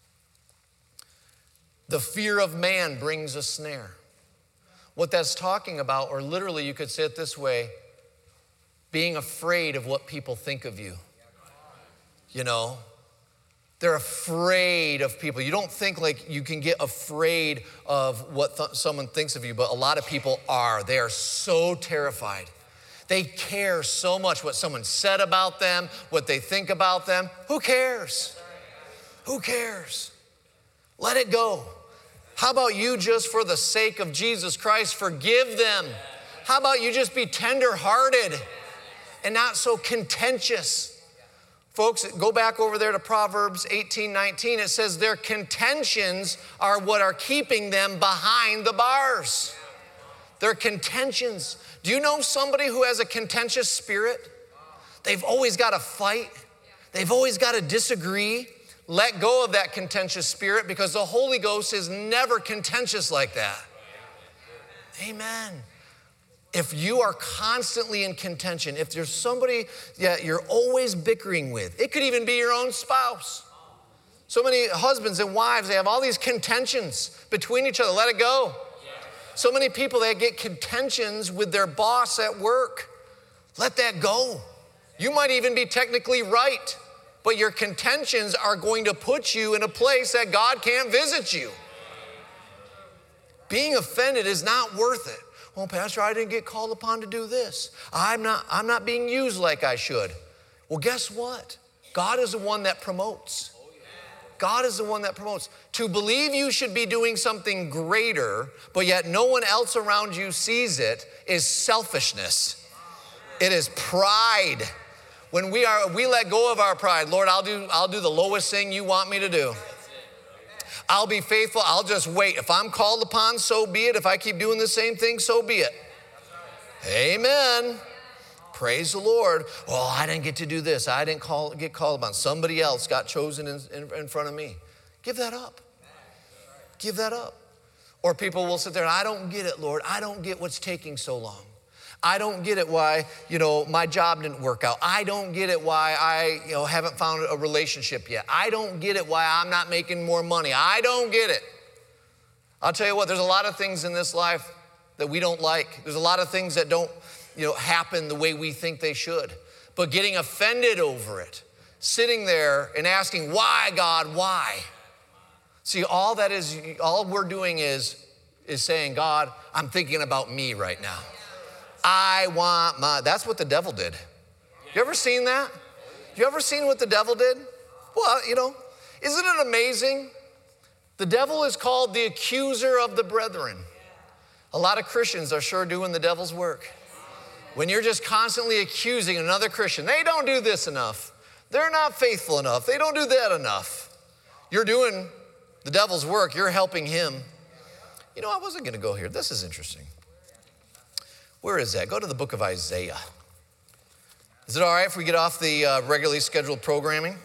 The fear of man brings a snare. What that's talking about, or literally you could say it this way, being afraid of what people think of you. You know, they're afraid of people. You don't think like you can get afraid of what th- someone thinks of you, but a lot of people are. They are so terrified. They care so much what someone said about them, what they think about them. Who cares? Who cares? Let it go. How about you, just for the sake of Jesus Christ, forgive them? How about you just be tender-hearted and not so contentious? Folks, go back over there to Proverbs eighteen nineteen. It says their contentions are what are keeping them behind the bars. They're contentions. Do you know somebody who has a contentious spirit? They've always got to fight. They've always got to disagree. Let go of that contentious spirit, because the Holy Ghost is never contentious like that. Amen. If you are constantly in contention, if there's somebody that you're always bickering with, it could even be your own spouse. So many husbands and wives, they have all these contentions between each other. Let it go. So many people, they get contentions with their boss at work. Let that go. You might even be technically right, but your contentions are going to put you in a place that God can't visit you. Being offended is not worth it. Well, Pastor, I didn't get called upon to do this. I'm not, I'm not being used like I should. Well, guess what? God is the one that promotes. God is the one that promotes. To believe you should be doing something greater, but yet no one else around you sees it, is selfishness. It is pride. When we are, we let go of our pride. Lord, I'll do, I'll do the lowest thing you want me to do. I'll be faithful. I'll just wait. If I'm called upon, so be it. If I keep doing the same thing, so be it. Amen. Praise the Lord. Oh, I didn't get to do this. I didn't call, get called upon. Somebody else got chosen in, in, in front of me. Give that up. Give that up. Or people will sit there and, I don't get it, Lord. I don't get what's taking so long. I don't get it why, you know, my job didn't work out. I don't get it why I, you know, haven't found a relationship yet. I don't get it why I'm not making more money. I don't get it. I'll tell you what, there's a lot of things in this life that we don't like. There's a lot of things that don't, you know, happen the way we think they should. But getting offended over it, sitting there and asking, why, God, why? See, all that is, all we're doing is, is saying, God, I'm thinking about me right now. I want my, that's what the devil did. You ever seen that? You ever seen what the devil did? Well, you know, isn't it amazing? The devil is called the accuser of the brethren. A lot of Christians are sure doing the devil's work. When you're just constantly accusing another Christian, they don't do this enough. They're not faithful enough. They don't do that enough. You're doing the devil's work. You're helping him. You know, I wasn't going to go here. This is interesting. Where is that? Go to the book of Isaiah. Is it all right if we get off the uh, regularly scheduled programming?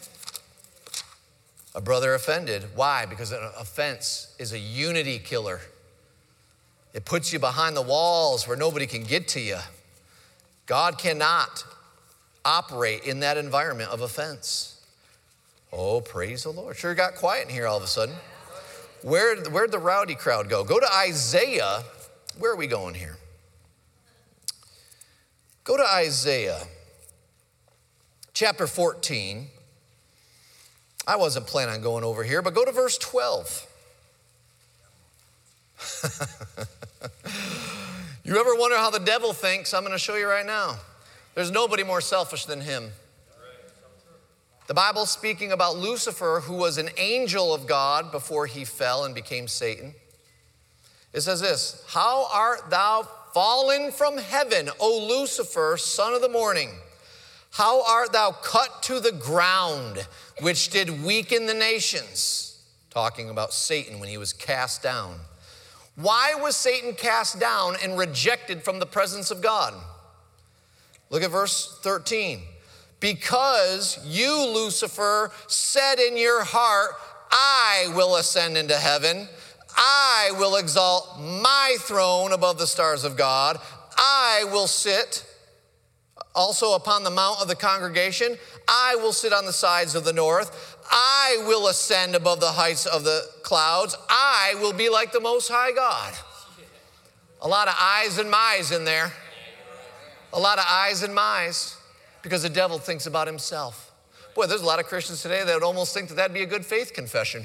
A brother offended. Why? Because an offense is a unity killer. It puts you behind the walls where nobody can get to you. God cannot operate in that environment of offense. Oh, praise the Lord. Sure got quiet in here all of a sudden. Where, where'd the rowdy crowd go? Go to Isaiah. Where are we going here? Go to Isaiah chapter fourteen. I wasn't planning on going over here, but go to verse twelve. You ever wonder how the devil thinks? I'm going to show you right now. There's nobody more selfish than him. The Bible's speaking about Lucifer, who was an angel of God before he fell and became Satan. It says this, how art thou fallen from heaven, O Lucifer, son of the morning? How art thou cut to the ground, which did weaken the nations? Talking about Satan when he was cast down. Why was Satan cast down and rejected from the presence of God? Look at verse thirteen. Because you, Lucifer, said in your heart, I will ascend into heaven. I will exalt my throne above the stars of God. I will sit also upon the mount of the congregation. I will sit on the sides of the north. I will ascend above the heights of the clouds. I will be like the Most High God. A lot of I's and my's in there. A lot of I's and my's because the devil thinks about himself. Boy, there's a lot of Christians today that would almost think that that'd be a good faith confession.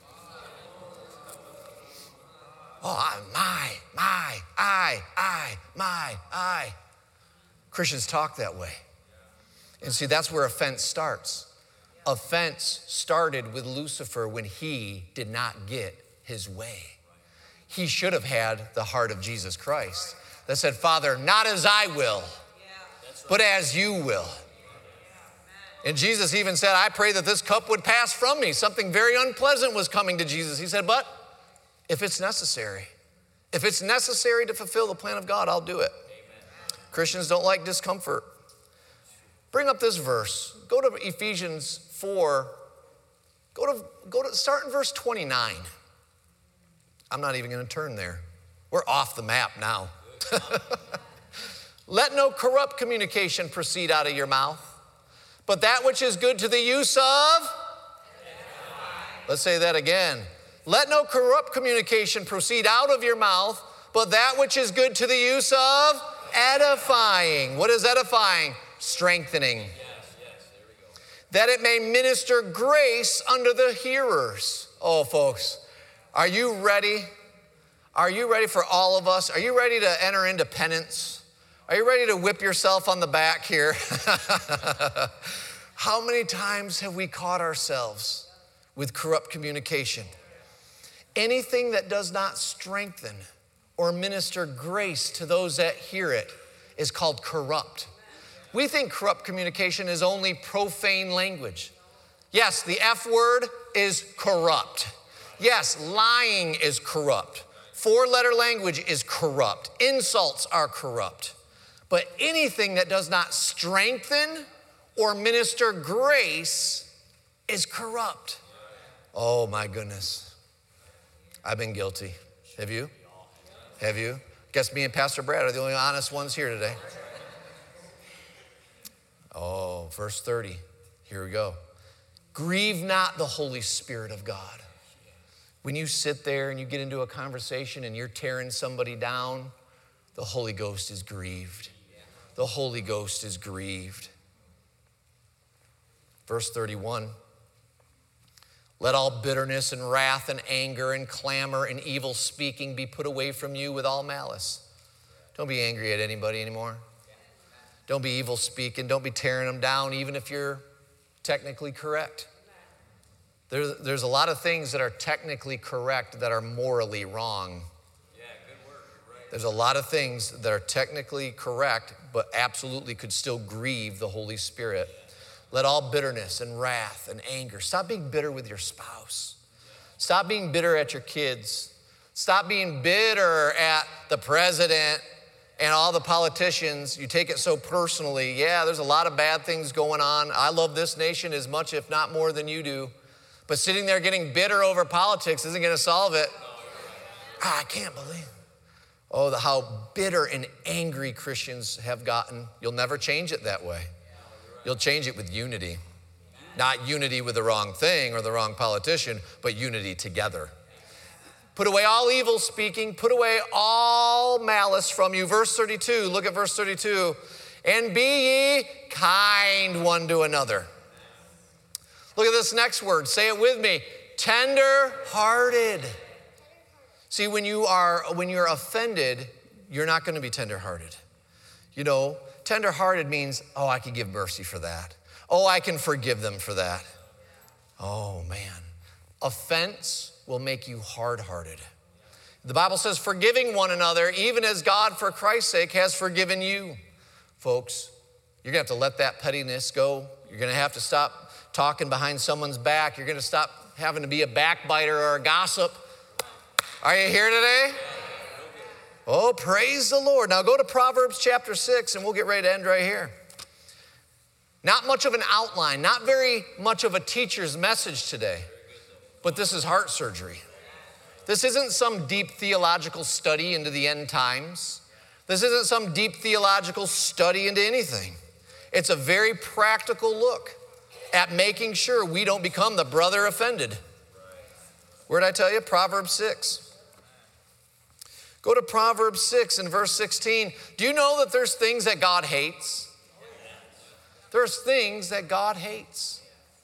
Oh, my, my, I, I, my, I. Christians talk that way. And see, that's where offense starts. Offense started with Lucifer when he did not get his way. He should have had the heart of Jesus Christ that said, Father, not as I will, but as you will. And Jesus even said, I pray that this cup would pass from me. Something very unpleasant was coming to Jesus. He said, but if it's necessary, If it's necessary to fulfill the plan of God, I'll do it. Amen. Christians don't like discomfort. Bring up this verse. Go to Ephesians four. Go to, go to start in verse twenty-nine. I'm not even going to turn there. We're off the map now. Let no corrupt communication proceed out of your mouth, but that which is good to the use of. Let's say that again. Let no corrupt communication proceed out of your mouth, but that which is good to the use of edifying. What is edifying? Strengthening. Yes, yes, there we go. That it may minister grace unto the hearers. Oh, folks, are you ready? Are you ready for all of us? Are you ready to enter into penance? Are you ready to whip yourself on the back here? How many times have we caught ourselves with corrupt communication? Anything that does not strengthen or minister grace to those that hear it is called corrupt. We think corrupt communication is only profane language. Yes, the F word is corrupt. Yes, lying is corrupt. Four-letter language is corrupt. Insults are corrupt. But anything that does not strengthen or minister grace is corrupt. Oh my goodness. I've been guilty. Have you? Have you? Guess me and Pastor Brad are the only honest ones here today. Oh, verse thirty. Here we go. Grieve not the Holy Spirit of God. When you sit there and you get into a conversation and you're tearing somebody down, the Holy Ghost is grieved. The Holy Ghost is grieved. Verse thirty-one. Let all bitterness and wrath and anger and clamor and evil speaking be put away from you with all malice. Don't be angry at anybody anymore. Don't be evil speaking. Don't be tearing them down, even if you're technically correct. There's, there's a lot of things that are technically correct that are morally wrong. Yeah, good word. You're right. There's a lot of things that are technically correct, but absolutely could still grieve the Holy Spirit. Let all bitterness and wrath and anger. Stop being bitter with your spouse. Stop being bitter at your kids. Stop being bitter at the president and all the politicians. You take it so personally. Yeah, there's a lot of bad things going on. I love this nation as much, if not more, than you do. But sitting there getting bitter over politics isn't going to solve it. Ah, I can't believe. Oh, the, how bitter and angry Christians have gotten. You'll never change it that way. You'll change it with unity. Not unity with the wrong thing or the wrong politician, but unity together. Put away all evil speaking. Put away all malice from you. Verse thirty-two, look at verse thirty-two. And be ye kind one to another. Look at this next word. Say it with me. Tender-hearted. See, when you are, when you're offended, you're not going to be tender-hearted. You know, tender-hearted means, oh, I can give mercy for that. Oh, I can forgive them for that. Oh, man. Offense will make you hard-hearted. The Bible says, forgiving one another, even as God, for Christ's sake, has forgiven you. Folks, you're going to have to let that pettiness go. You're going to have to stop talking behind someone's back. You're going to stop having to be a backbiter or a gossip. Are you here today? Oh, praise the Lord. Now go to Proverbs chapter six, and we'll get ready to end right here. Not much of an outline, not very much of a teacher's message today, but this is heart surgery. This isn't some deep theological study into the end times. This isn't some deep theological study into anything. It's a very practical look at making sure we don't become the brother offended. Where did I tell you? Proverbs six. Go to Proverbs six and verse sixteen. Do you know that there's things that God hates? There's things that God hates.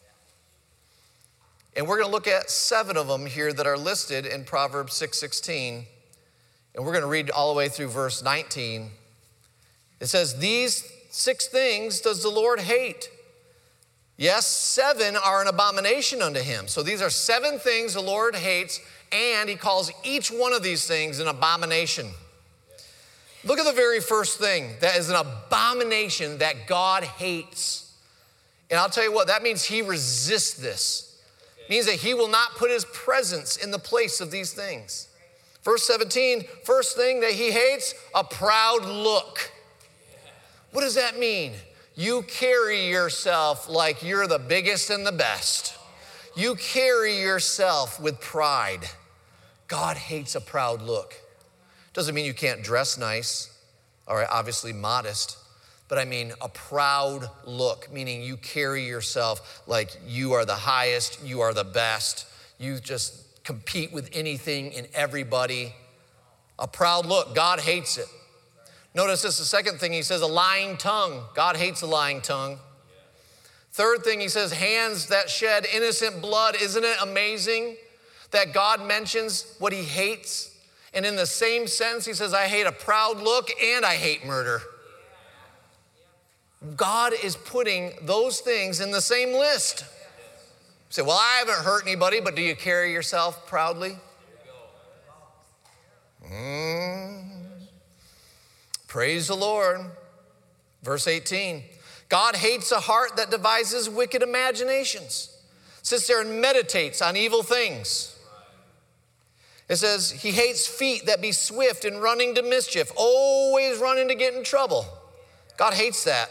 And we're going to look at seven of them here that are listed in Proverbs six sixteen. And we're going to read all the way through verse nineteen. It says, these six things does the Lord hate. Yes, seven are an abomination unto him. So these are seven things the Lord hates, and he calls each one of these things an abomination. Look at the very first thing that is an abomination that God hates. And I'll tell you what, that means he resists this. It means that he will not put his presence in the place of these things. Verse seventeen, first thing that he hates, a proud look. What does that mean? You carry yourself like you're the biggest and the best. You carry yourself with pride. God hates a proud look. Doesn't mean you can't dress nice, all right, obviously modest, but I mean a proud look, meaning you carry yourself like you are the highest, you are the best. You just compete with anything and everybody. A proud look, God hates it. Notice this, the second thing he says, a lying tongue. God hates a lying tongue. Third thing he says, hands that shed innocent blood. Isn't it amazing that God mentions what he hates? And in the same sentence, he says, I hate a proud look and I hate murder. God is putting those things in the same list. You say, well, I haven't hurt anybody, but do you carry yourself proudly? Mm. Praise the Lord. Verse eighteen, God hates a heart that devises wicked imaginations, sits there and meditates on evil things. It says he hates feet that be swift in running to mischief, always running to get in trouble. God hates that.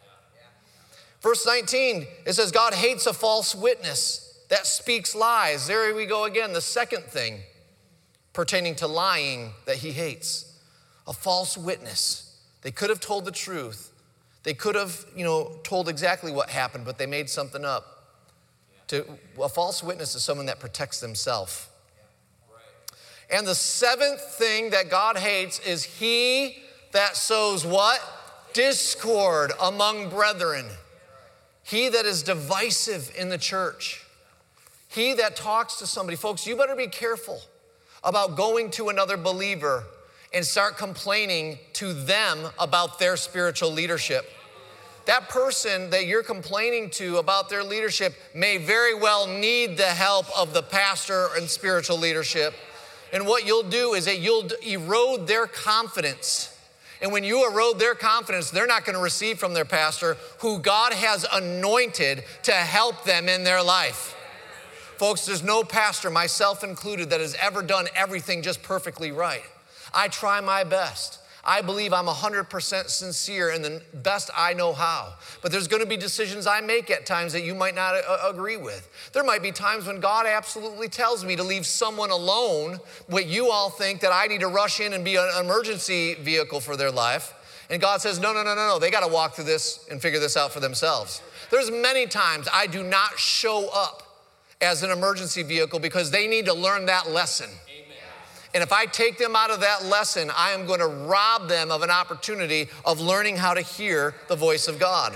Verse nineteen, it says God hates a false witness that speaks lies. There we go again, the second thing pertaining to lying that he hates. A false witness. They could have told the truth. They could have, you know, told exactly what happened, but they made something up. To, a false witness is someone that protects themselves. And the seventh thing that God hates is he that sows what? Discord among brethren. He that is divisive in the church. He that talks to somebody. Folks, you better be careful about going to another believer and start complaining to them about their spiritual leadership. That person that you're complaining to about their leadership may very well need the help of the pastor and spiritual leadership. And what you'll do is that you'll erode their confidence. And when you erode their confidence, they're not going to receive from their pastor who God has anointed to help them in their life. Folks, there's no pastor, myself included, that has ever done everything just perfectly right. I try my best. I believe I'm one hundred percent sincere in the best I know how. But there's going to be decisions I make at times that you might not a- agree with. There might be times when God absolutely tells me to leave someone alone, what you all think that I need to rush in and be an emergency vehicle for their life. And God says, no, no, no, no, no. They got to walk through this and figure this out for themselves. There's many times I do not show up as an emergency vehicle because they need to learn that lesson. And if I take them out of that lesson, I am going to rob them of an opportunity of learning how to hear the voice of God.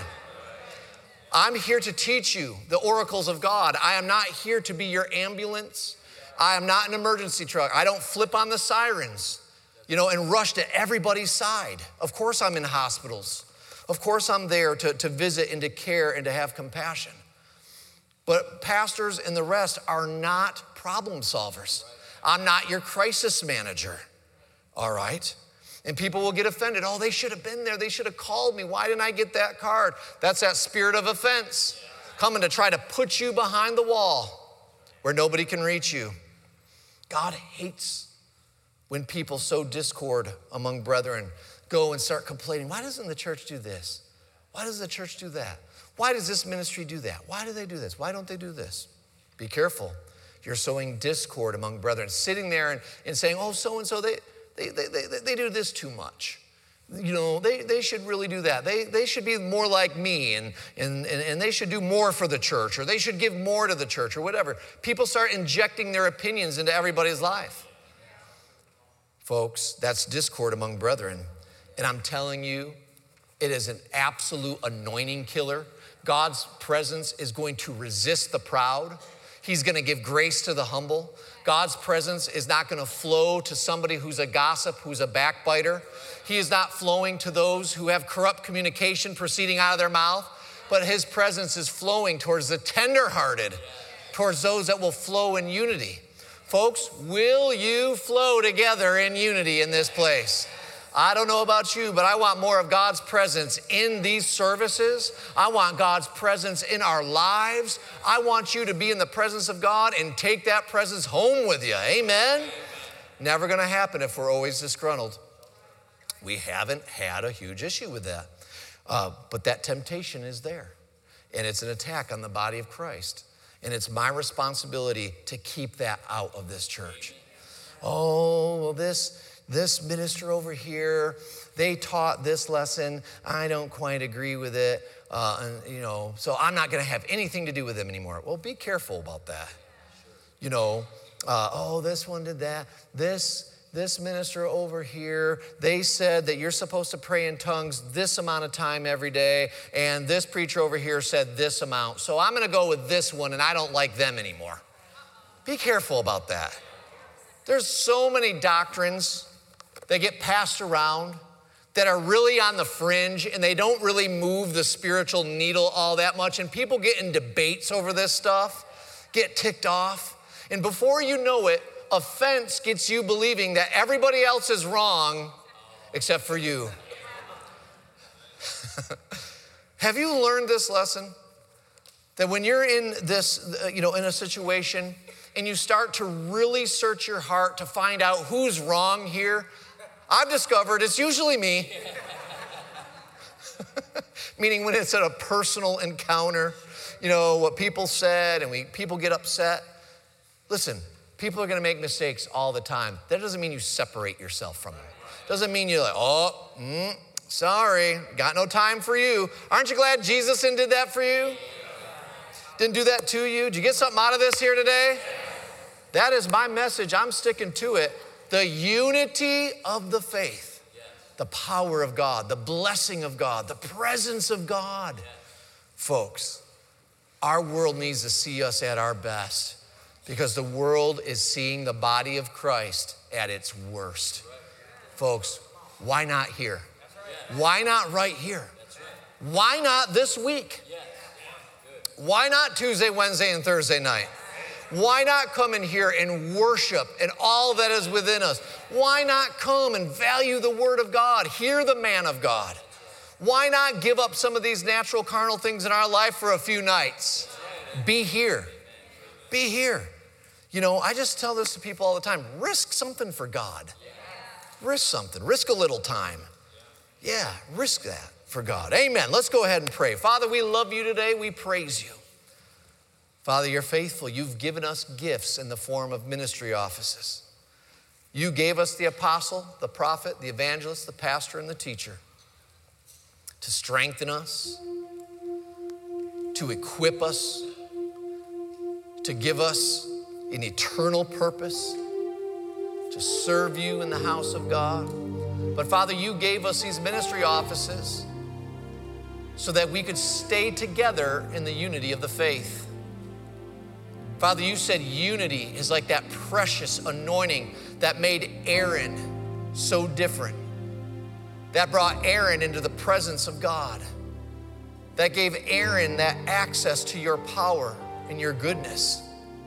I'm here to teach you the oracles of God. I am not here to be your ambulance. I am not an emergency truck. I don't flip on the sirens, you know, and rush to everybody's side. Of course I'm in hospitals. Of course I'm there to, to visit and to care and to have compassion. But pastors and the rest are not problem solvers. I'm not your crisis manager, all right? And people will get offended. Oh, they should have been there. They should have called me. Why didn't I get that card? That's that spirit of offense coming to try to put you behind the wall where nobody can reach you. God hates when people sow discord among brethren, go and start complaining. Why doesn't the church do this? Why does the church do that? Why does this ministry do that? Why do they do this? Why don't they do this? Be careful. You're sowing discord among brethren, sitting there and, and saying, oh, so-and-so, they, they, they, they, they do this too much. You know, they, they should really do that. They, they should be more like me, and, and, and they should do more for the church, or they should give more to the church, or whatever. People start injecting their opinions into everybody's life. Folks, that's discord among brethren. And I'm telling you, it is an absolute anointing killer. God's presence is going to resist the proud. He's going to give grace to the humble. God's presence is not going to flow to somebody who's a gossip, who's a backbiter. He is not flowing to those who have corrupt communication proceeding out of their mouth, but his presence is flowing towards the tenderhearted, towards those that will flow in unity. Folks, will you flow together in unity in this place? I don't know about you, but I want more of God's presence in these services. I want God's presence in our lives. I want you to be in the presence of God and take that presence home with you. Amen? Never gonna happen if we're always disgruntled. We haven't had a huge issue with that. Uh, but that temptation is there. And it's an attack on the body of Christ. And it's my responsibility to keep that out of this church. Oh, well, this, this minister over here, they taught this lesson. I don't quite agree with it. Uh, and, you know, so I'm not going to have anything to do with them anymore. Well, be careful about that. You know, uh, oh, this one did that. This This minister over here, they said that you're supposed to pray in tongues this amount of time every day, and this preacher over here said this amount. So I'm gonna go with this one, and I don't like them anymore. Be careful about that. There's so many doctrines that get passed around that are really on the fringe, and they don't really move the spiritual needle all that much, and people get in debates over this stuff, get ticked off, and before you know it, offense gets you believing that everybody else is wrong except for you. Have you learned this lesson? That when you're in this, you know, in a situation and you start to really search your heart to find out who's wrong here, I've discovered it's usually me. Meaning when it's at a personal encounter, you know, what people said and we people get upset. Listen, people are gonna make mistakes all the time. That doesn't mean you separate yourself from them. Doesn't mean you're like, oh, mm, sorry, got no time for you. Aren't you glad Jesus did that for you? Didn't do that to you? Did you get something out of this here today? That is my message. I'm sticking to it. The unity of the faith, the power of God, the blessing of God, the presence of God. Folks, our world needs to see us at our best. Because the world is seeing the body of Christ at its worst. Folks, why not here? Why not right here? Why not this week? Why not Tuesday, Wednesday, and Thursday night? Why not come in here and worship and all that is within us? Why not come and value the word of God, hear the man of God? Why not give up some of these natural carnal things in our life for a few nights? Be here. Be here. You know, I just tell this to people all the time. Risk something for God. Risk something. Risk a little time. Yeah, risk that for God. Amen. Let's go ahead and pray. Father, we love you today. We praise you. Father, you're faithful. You've given us gifts in the form of ministry offices. You gave us the apostle, the prophet, the evangelist, the pastor, and the teacher to strengthen us, to equip us, to give us an eternal purpose, to serve you in the house of God. But Father, you gave us these ministry offices so that we could stay together in the unity of the faith. Father, you said unity is like that precious anointing that made Aaron so different, that brought Aaron into the presence of God, that gave Aaron that access to your power and your goodness.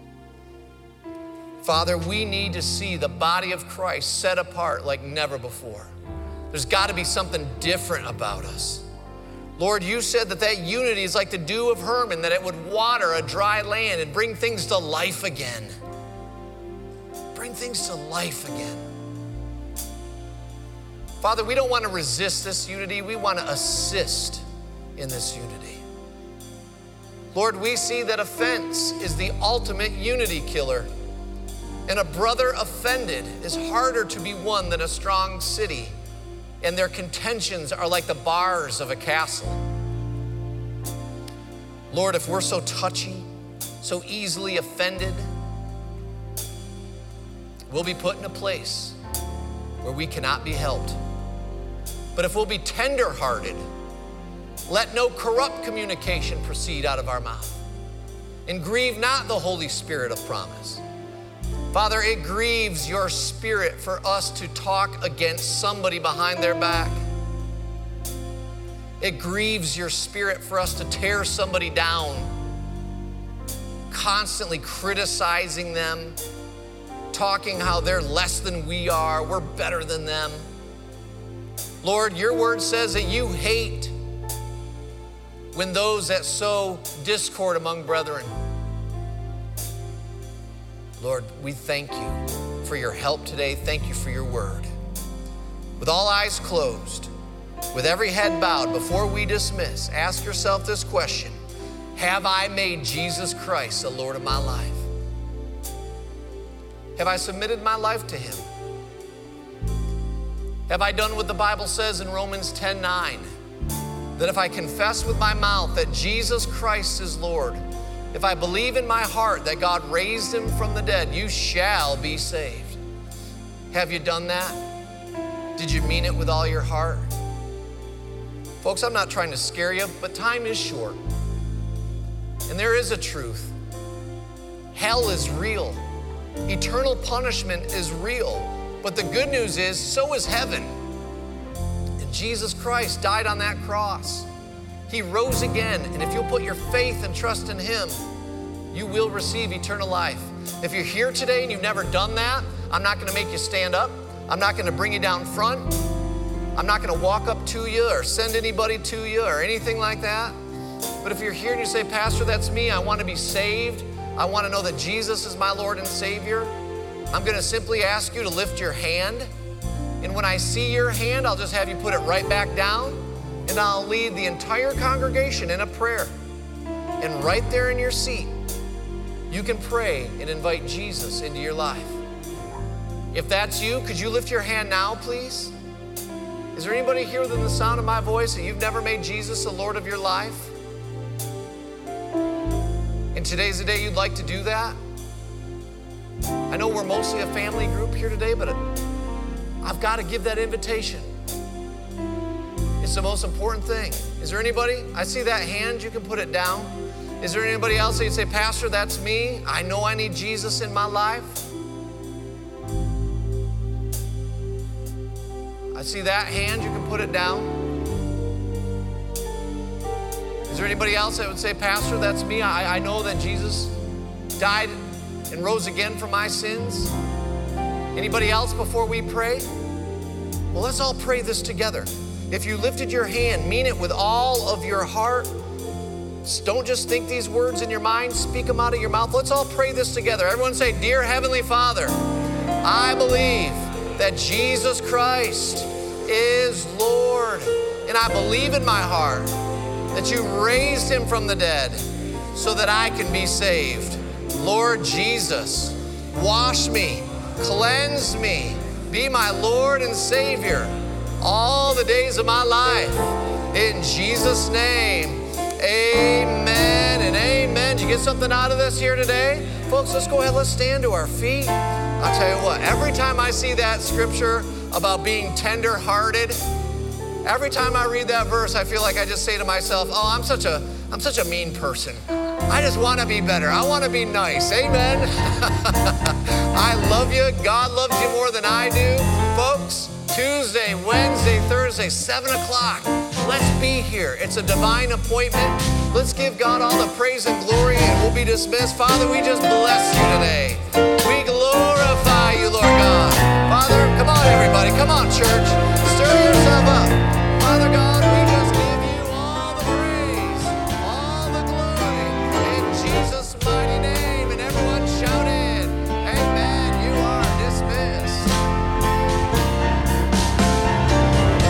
Father, we need to see the body of Christ set apart like never before. There's got to be something different about us. Lord, you said that that unity is like the dew of Hermon, that it would water a dry land and bring things to life again. Bring things to life again. Father, we don't want to resist this unity. We want to assist in this unity. Lord, we see that offense is the ultimate unity killer. And a brother offended is harder to be won than a strong city. And their contentions are like the bars of a castle. Lord, if we're so touchy, so easily offended, we'll be put in a place where we cannot be helped. But if we'll be tender-hearted, let no corrupt communication proceed out of our mouth. And grieve not the Holy Spirit of promise. Father, it grieves your spirit for us to talk against somebody behind their back. It grieves your spirit for us to tear somebody down, constantly criticizing them, talking how they're less than we are, we're better than them. Lord, your word says that you hate when those that sow discord among brethren. Lord, we thank you for your help today. Thank you for your word. With all eyes closed, with every head bowed, before we dismiss, ask yourself this question: have I made Jesus Christ the Lord of my life? Have I submitted my life to him? Have I done what the Bible says in Romans ten nine? That if I confess with my mouth that Jesus Christ is Lord, if I believe in my heart that God raised him from the dead, you shall be saved. Have you done that? Did you mean it with all your heart? Folks, I'm not trying to scare you, but time is short. And there is a truth. Hell is real. Eternal punishment is real. But the good news is, so is heaven. And Jesus Christ died on that cross. He rose again, and if you'll put your faith and trust in him, you will receive eternal life. If you're here today and you've never done that, I'm not gonna make you stand up. I'm not gonna bring you down front. I'm not gonna walk up to you or send anybody to you or anything like that. But if you're here and you say, Pastor, that's me, I wanna be saved, I wanna know that Jesus is my Lord and Savior, I'm gonna simply ask you to lift your hand. And when I see your hand, I'll just have you put it right back down, and I'll lead the entire congregation in a prayer. And right there in your seat, you can pray and invite Jesus into your life. If that's you, could you lift your hand now, please? Is there anybody here within the sound of my voice that you've never made Jesus the Lord of your life? And today's the day you'd like to do that? I know we're mostly a family group here today, but I've got to give that invitation. It's the most important thing. Is there anybody? I see that hand, you can put it down. Is there anybody else that you'd say, Pastor, that's me. I know I need Jesus in my life. I see that hand, you can put it down. Is there anybody else that would say, Pastor, that's me. I, I know that Jesus died and rose again for my sins. Anybody else before we pray? Well, let's all pray this together. If you lifted your hand, mean it with all of your heart. Don't just think these words in your mind, speak them out of your mouth. Let's all pray this together. Everyone say, Dear Heavenly Father, I believe that Jesus Christ is Lord. And I believe in my heart that you raised him from the dead so that I can be saved. Lord Jesus, wash me, cleanse me, be my Lord and Savior all the days of my life. In Jesus' name, amen and amen. Did you get something out of this here today? Folks, let's go ahead, let's stand to our feet. I'll tell you what, every time I see that scripture about being tender-hearted, every time I read that verse, I feel like I just say to myself, oh, I'm such a, I'm such a mean person. I just want to be better. I want to be nice. Amen. I love you. God loves you more than I do. Folks, Tuesday, Wednesday, Thursday, seven o'clock. Let's be here. It's a divine appointment. Let's give God all the praise and glory, and we'll be dismissed. Father, we just bless you today.